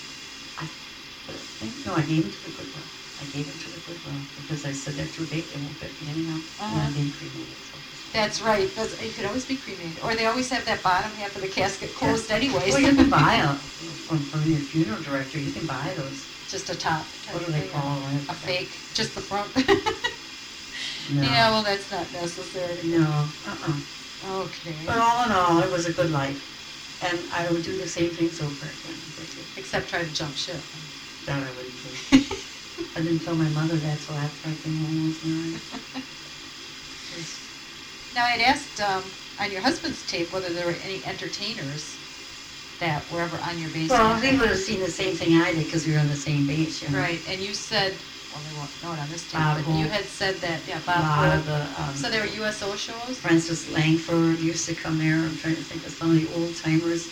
Speaker 2: I gave them to the Goodwill. I gave them to the Goodwill because I said they're too big, they won't fit me anyhow. And I didn't cremate it. So.
Speaker 1: That's right. You could always be cremated. Or they always have that bottom half of the casket closed anyways.
Speaker 2: Well, you can buy from your funeral director, you can buy those.
Speaker 1: Just a top.
Speaker 2: What do they call it?
Speaker 1: A fake. Just the front.
Speaker 2: No.
Speaker 1: Yeah, well, that's not necessary.
Speaker 2: No,
Speaker 1: Okay.
Speaker 2: But all in all, it was a good life. And I would do the same things over again.
Speaker 1: Except try to jump ship.
Speaker 2: That I wouldn't do. I didn't tell my mother that till after I came home was married.
Speaker 1: Now, I'd asked on your husband's tape whether there were any entertainers that were ever on your base.
Speaker 2: Well, they would have seen the same thing I did because we were on the same base, you know.
Speaker 1: Right, and you said, well, they won't know it on this tape,
Speaker 2: Bob
Speaker 1: but you
Speaker 2: Hope.
Speaker 1: had said that, yeah,
Speaker 2: A
Speaker 1: Bob
Speaker 2: lot
Speaker 1: Hope.
Speaker 2: of the
Speaker 1: So there were USO shows?
Speaker 2: Francis Langford used to come there. I'm trying to think of some of the old timers.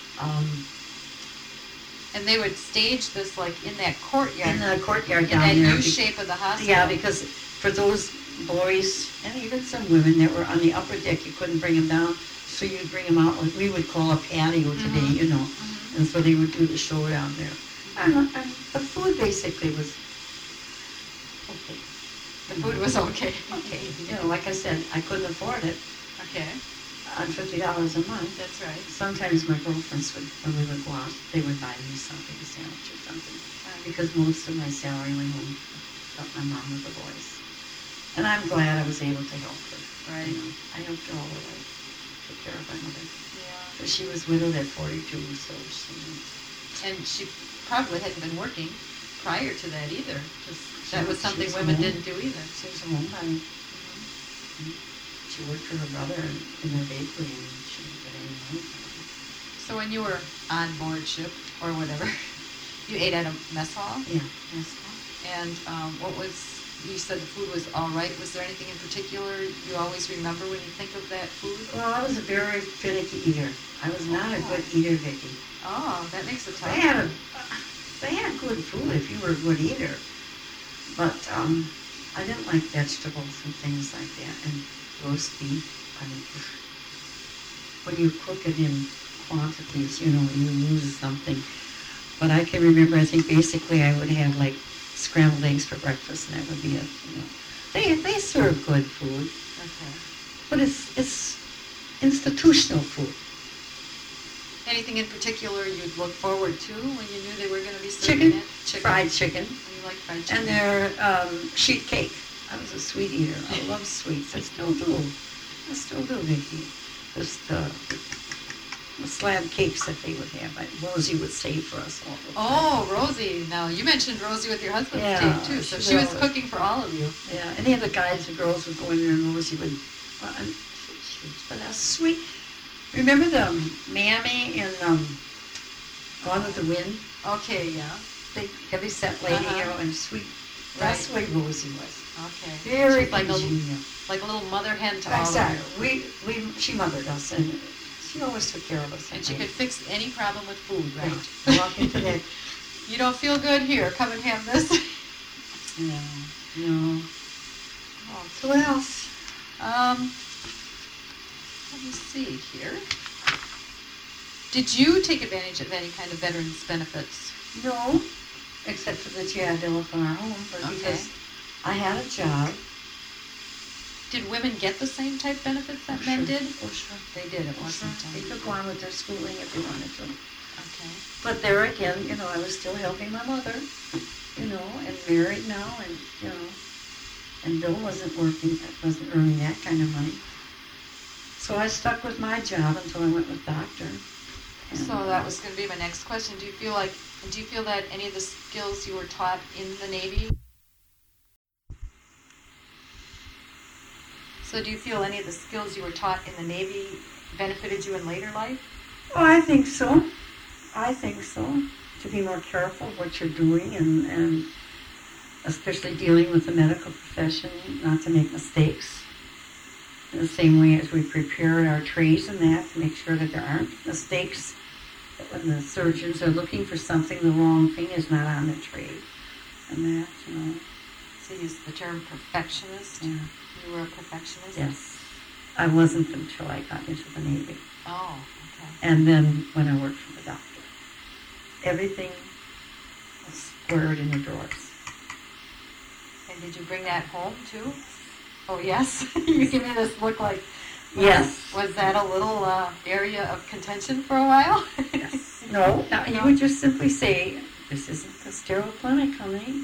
Speaker 1: And they would stage this like in that courtyard.
Speaker 2: In the courtyard
Speaker 1: in
Speaker 2: down
Speaker 1: that
Speaker 2: there.
Speaker 1: U shape of the hospital.
Speaker 2: Yeah, because for those boys and even some women that were on the upper deck, you couldn't bring them down, so you'd bring them out what we would call a patio today,
Speaker 1: Mhm.
Speaker 2: you know.
Speaker 1: Mhm.
Speaker 2: And so they would do the show down there. And the food basically was okay.
Speaker 1: The food was okay.
Speaker 2: Okay, you know, like I said, I couldn't afford it
Speaker 1: Okay,
Speaker 2: on $50 a month.
Speaker 1: that's right.
Speaker 2: Sometimes my girlfriends would, when we would go out, they would buy me something, a sandwich or something, because most of my salary went home to help my mom with the boys. And I'm glad I was able to help her.
Speaker 1: Right.
Speaker 2: You know, I helped her all the way. Took care of my mother.
Speaker 1: Yeah.
Speaker 2: But she was widowed at 42, so she...
Speaker 1: And she probably hadn't been working prior to that either, because that was
Speaker 2: She
Speaker 1: something
Speaker 2: was
Speaker 1: women
Speaker 2: alone.
Speaker 1: didn't do either.
Speaker 2: She was a homebody. She worked for her brother in their bakery, and she didn't get any money from him.
Speaker 1: So when you were on board ship or whatever, you ate at a mess hall,
Speaker 2: Yeah, yes.
Speaker 1: and what was you said the food was all right. Was there anything in particular you always remember when you think of that food?
Speaker 2: Well, I was a very finicky eater. I was not a good eater, Vicki.
Speaker 1: Oh, that makes it tough.
Speaker 2: They had good food if you were a good eater. But I didn't like vegetables and things like that. And roast beef, I mean, when you cook it in quantities, you lose something. But I can remember, I think basically I would have like scrambled eggs for breakfast, and that would be it. They serve good food,
Speaker 1: Okay.
Speaker 2: but it's institutional food.
Speaker 1: Anything in particular you'd look forward to when you knew they were going to be serving
Speaker 2: Chicken,
Speaker 1: it?
Speaker 2: fried chicken,
Speaker 1: You like fried chicken?
Speaker 2: and their sheet cake. I was a sweet eater. I love sweets. I still do, Vicki. Just the slab cakes that they would have. Rosie would save for us all the time.
Speaker 1: Oh, Rosie. Now, you mentioned Rosie with your husband's
Speaker 2: Yeah,
Speaker 1: cake, too. So she was cooking for all of you.
Speaker 2: Yeah, any of the guys and girls would go in there and Rosie would, but that's sweet. Remember the Mammy in Gone with the Wind?
Speaker 1: Okay, yeah.
Speaker 2: Big, heavy-set lady, and sweet. That's the way Rosie was.
Speaker 1: Okay.
Speaker 2: Very
Speaker 1: She's like
Speaker 2: congenial.
Speaker 1: like a little mother hen to all of
Speaker 2: Exactly.
Speaker 1: you.
Speaker 2: She mothered us, and she always took care of us.
Speaker 1: And she could fix any problem with food, right?
Speaker 2: Right. Walk into that.
Speaker 1: You don't feel good? Here, come and have this.
Speaker 2: No.
Speaker 1: Oh,
Speaker 2: So what else?
Speaker 1: Let me see here. Did you take advantage of any kind of veterans benefits?
Speaker 2: No, except for the GI Bill from our home, but
Speaker 1: Okay.
Speaker 2: because I had a job.
Speaker 1: Did women get the same type benefits that men did?
Speaker 2: Oh, sure.
Speaker 1: They did at one
Speaker 2: Sure.
Speaker 1: time.
Speaker 2: They could go on with their schooling if they wanted to.
Speaker 1: Okay.
Speaker 2: But there again, I was still helping my mother, and married now, and, and Bill wasn't wasn't earning that kind of money. So I stuck with my job until I went with doctor. And,
Speaker 1: So that was going to be my next question. Do you feel that any of the skills you were taught in the Navy? So do you feel any of the skills you were taught in the Navy benefited you in later life?
Speaker 2: Oh, I think so. To be more careful of what you're doing and especially dealing with the medical profession, not to make mistakes. In the same way as we prepare our trays and that, to make sure that there aren't mistakes. That when the surgeons are looking for something, the wrong thing is not on the tray. And that,
Speaker 1: So you used the term perfectionist?
Speaker 2: Yeah.
Speaker 1: You were a perfectionist?
Speaker 2: Yes. I wasn't until I got into the Navy.
Speaker 1: Oh, okay.
Speaker 2: And then when I worked for the doctor. Everything was squared in the drawers.
Speaker 1: And did you bring that home too? Oh, yes. You give me this look like.
Speaker 2: Yes.
Speaker 1: Was that a little area of contention for a while?
Speaker 2: Yes. No, you would just simply say, this isn't the sterile clinic, honey,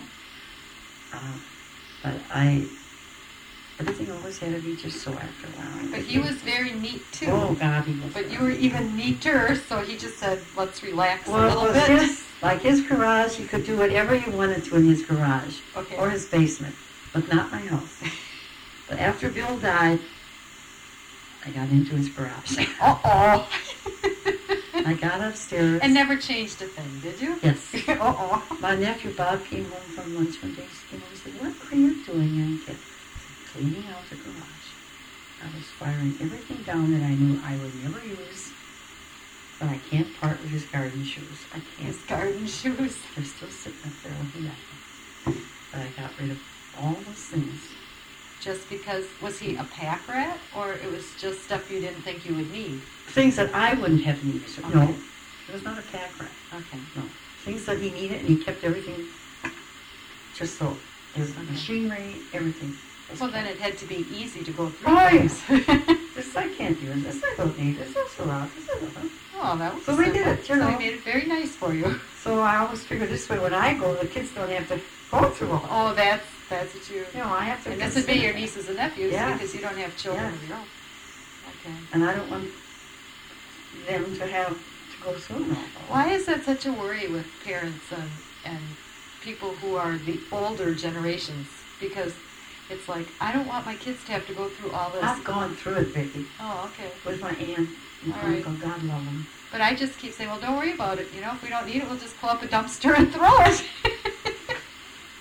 Speaker 2: But everything always had to be just so after a while.
Speaker 1: But he was very neat too.
Speaker 2: Oh, God, he was.
Speaker 1: But you were even neater, so he just said, let's relax a
Speaker 2: Well,
Speaker 1: little
Speaker 2: it
Speaker 1: bit.
Speaker 2: was like his garage, you could do whatever you wanted to in his garage.
Speaker 1: Okay.
Speaker 2: Or his basement, but not my house. But after Bill died, I got into his garage.
Speaker 1: Uh-oh.
Speaker 2: I got upstairs.
Speaker 1: And never changed a thing, did you?
Speaker 2: Yes.
Speaker 1: Uh-oh.
Speaker 2: My nephew Bob came home from lunch one day. He said, "What are you doing, young kid?" I said, "Cleaning out the garage." I was firing everything down that I knew I would never use. But I can't part with his garden shoes. I can't.
Speaker 1: His garden shoes.
Speaker 2: They're still sitting up there when he left them. But I got rid of all those things.
Speaker 1: Just because, was he a pack rat, or it was just stuff you didn't think you would need?
Speaker 2: Things that I wouldn't have needed.
Speaker 1: Okay.
Speaker 2: No, it was not a pack rat.
Speaker 1: Okay.
Speaker 2: No. Things that he needed, and he kept everything just so. His machinery, everything.
Speaker 1: Well, then it had to be easy to go through
Speaker 2: Oh,
Speaker 1: things.
Speaker 2: This I can't do. This I don't need. This is allowed. This is
Speaker 1: Oh, that was
Speaker 2: So we
Speaker 1: simple.
Speaker 2: did it,
Speaker 1: So he made it very nice for you.
Speaker 2: So I always figure this way: when I go, the kids don't have to go through all that.
Speaker 1: Oh, that's what you...
Speaker 2: I have to.
Speaker 1: And this would be
Speaker 2: consider
Speaker 1: your
Speaker 2: that.
Speaker 1: nieces and nephews
Speaker 2: Yeah.
Speaker 1: because you don't have children
Speaker 2: Yeah.
Speaker 1: of your own. Okay.
Speaker 2: And I don't want them to have to go through all that.
Speaker 1: Why is that such a worry with parents and people who are the older generations? Because it's like, I don't want my kids to have to go through all this.
Speaker 2: I've gone through it, Vicki,
Speaker 1: Oh, okay.
Speaker 2: with my aunt and
Speaker 1: All right.
Speaker 2: uncle. God love them.
Speaker 1: But I just keep saying, well, don't worry about it. If we don't need it, we'll just pull up a dumpster and throw it.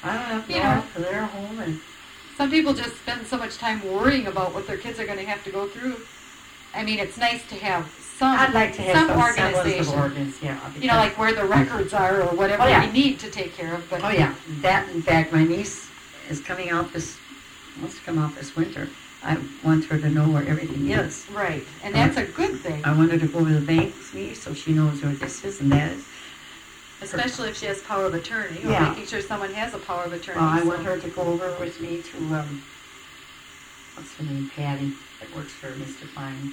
Speaker 2: I don't have to
Speaker 1: You
Speaker 2: go
Speaker 1: know.
Speaker 2: out to their home and
Speaker 1: Some people just spend so much time worrying about what their kids are going to have to go through. I mean, it's nice to have some.
Speaker 2: I'd like to have
Speaker 1: some
Speaker 2: some semblance
Speaker 1: organization.
Speaker 2: of ordinance, yeah.
Speaker 1: You know, like where the records are or whatever
Speaker 2: Oh, yeah.
Speaker 1: we need to take care of. But
Speaker 2: Oh, yeah. That, in fact, my niece is coming out wants to come out this winter. I want her to know where everything is.
Speaker 1: Right, and that's a good thing,
Speaker 2: I want her to go over the bank with me so she knows where this is and that is.
Speaker 1: especially if she has power of attorney. Or
Speaker 2: Yeah.
Speaker 1: making sure someone has a power of attorney.
Speaker 2: Well, I
Speaker 1: so-
Speaker 2: want her to go over with me to, what's her name, Patty, that works for Mr. Fine.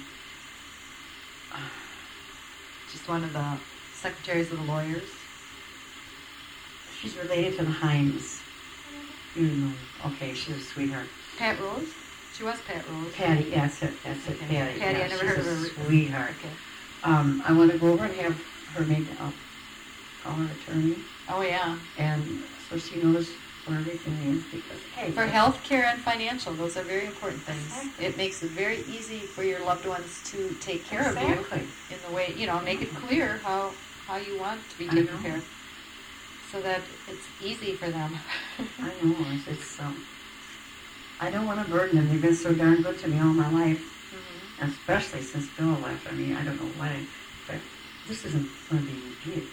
Speaker 1: Just one of the secretaries of the lawyers.
Speaker 2: She's related to the Himes. You know, okay, she's a sweetheart.
Speaker 1: Pat Rose? She was Pat Rose.
Speaker 2: Patty, yeah, that's it,
Speaker 1: Okay.
Speaker 2: Patty.
Speaker 1: Patty,
Speaker 2: yeah,
Speaker 1: I never
Speaker 2: she's
Speaker 1: heard of
Speaker 2: a
Speaker 1: her.
Speaker 2: sweetheart.
Speaker 1: Okay.
Speaker 2: I want to go over and have her make a power attorney,
Speaker 1: Oh, yeah.
Speaker 2: and so she knows where everything is, because, hey.
Speaker 1: For health care and financial, those are very important things.
Speaker 2: Exactly.
Speaker 1: It makes it very easy for your loved ones to take care of
Speaker 2: Exactly.
Speaker 1: you in the way, make it clear how you want to be
Speaker 2: I
Speaker 1: taken
Speaker 2: know.
Speaker 1: care of. So that it's easy for them.
Speaker 2: I know, it's I don't want to burden them. They've been so darn good to me all my life,
Speaker 1: Mhm.
Speaker 2: especially since Bill left. I mean, I don't know why, but this isn't going to be repeated.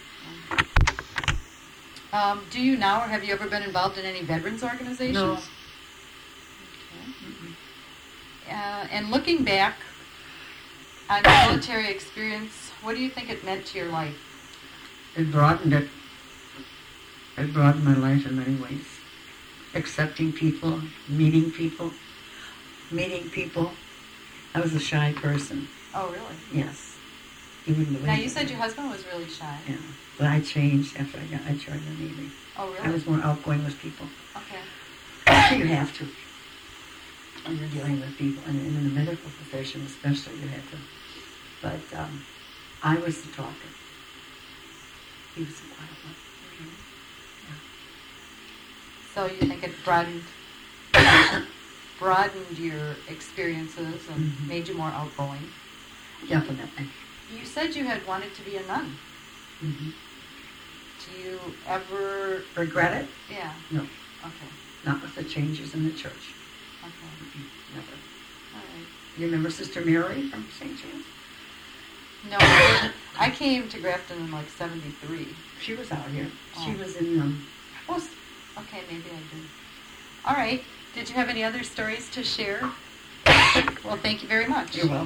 Speaker 1: Do you now, or have you ever been involved in any veterans organizations?
Speaker 2: No.
Speaker 1: Okay. And looking back on your military experience, what do you think it meant to your life?
Speaker 2: It broadened it. It broadened my life in many ways. Accepting people, meeting people. I was a shy person,
Speaker 1: Oh, really?
Speaker 2: yes. Even the
Speaker 1: Now,
Speaker 2: way-
Speaker 1: you said your husband was really shy.
Speaker 2: Yeah, but I changed after I joined the Navy.
Speaker 1: Oh,
Speaker 2: I
Speaker 1: really?
Speaker 2: was more outgoing with people.
Speaker 1: Okay.
Speaker 2: You have to. When you're dealing with people, and in the medical profession especially, you have to. But I was the talker. He was the quiet one.
Speaker 1: So you think it broadened your experiences and
Speaker 2: Mhm.
Speaker 1: made you more outgoing?
Speaker 2: Definitely.
Speaker 1: You said you had wanted to be a nun.
Speaker 2: Mm-hmm.
Speaker 1: Do you ever?
Speaker 2: Regret it?
Speaker 1: Yeah.
Speaker 2: No,
Speaker 1: Okay.
Speaker 2: not with the changes in the church.
Speaker 1: Okay.
Speaker 2: Never.
Speaker 1: All right.
Speaker 2: You remember Sister Mary from St. James?
Speaker 1: No, I came to Grafton in like '73.
Speaker 2: She was out here. She
Speaker 1: Oh.
Speaker 2: was in
Speaker 1: Okay, maybe I did. All right. Did you have any other stories to share? Well, thank you very much.
Speaker 2: You're welcome.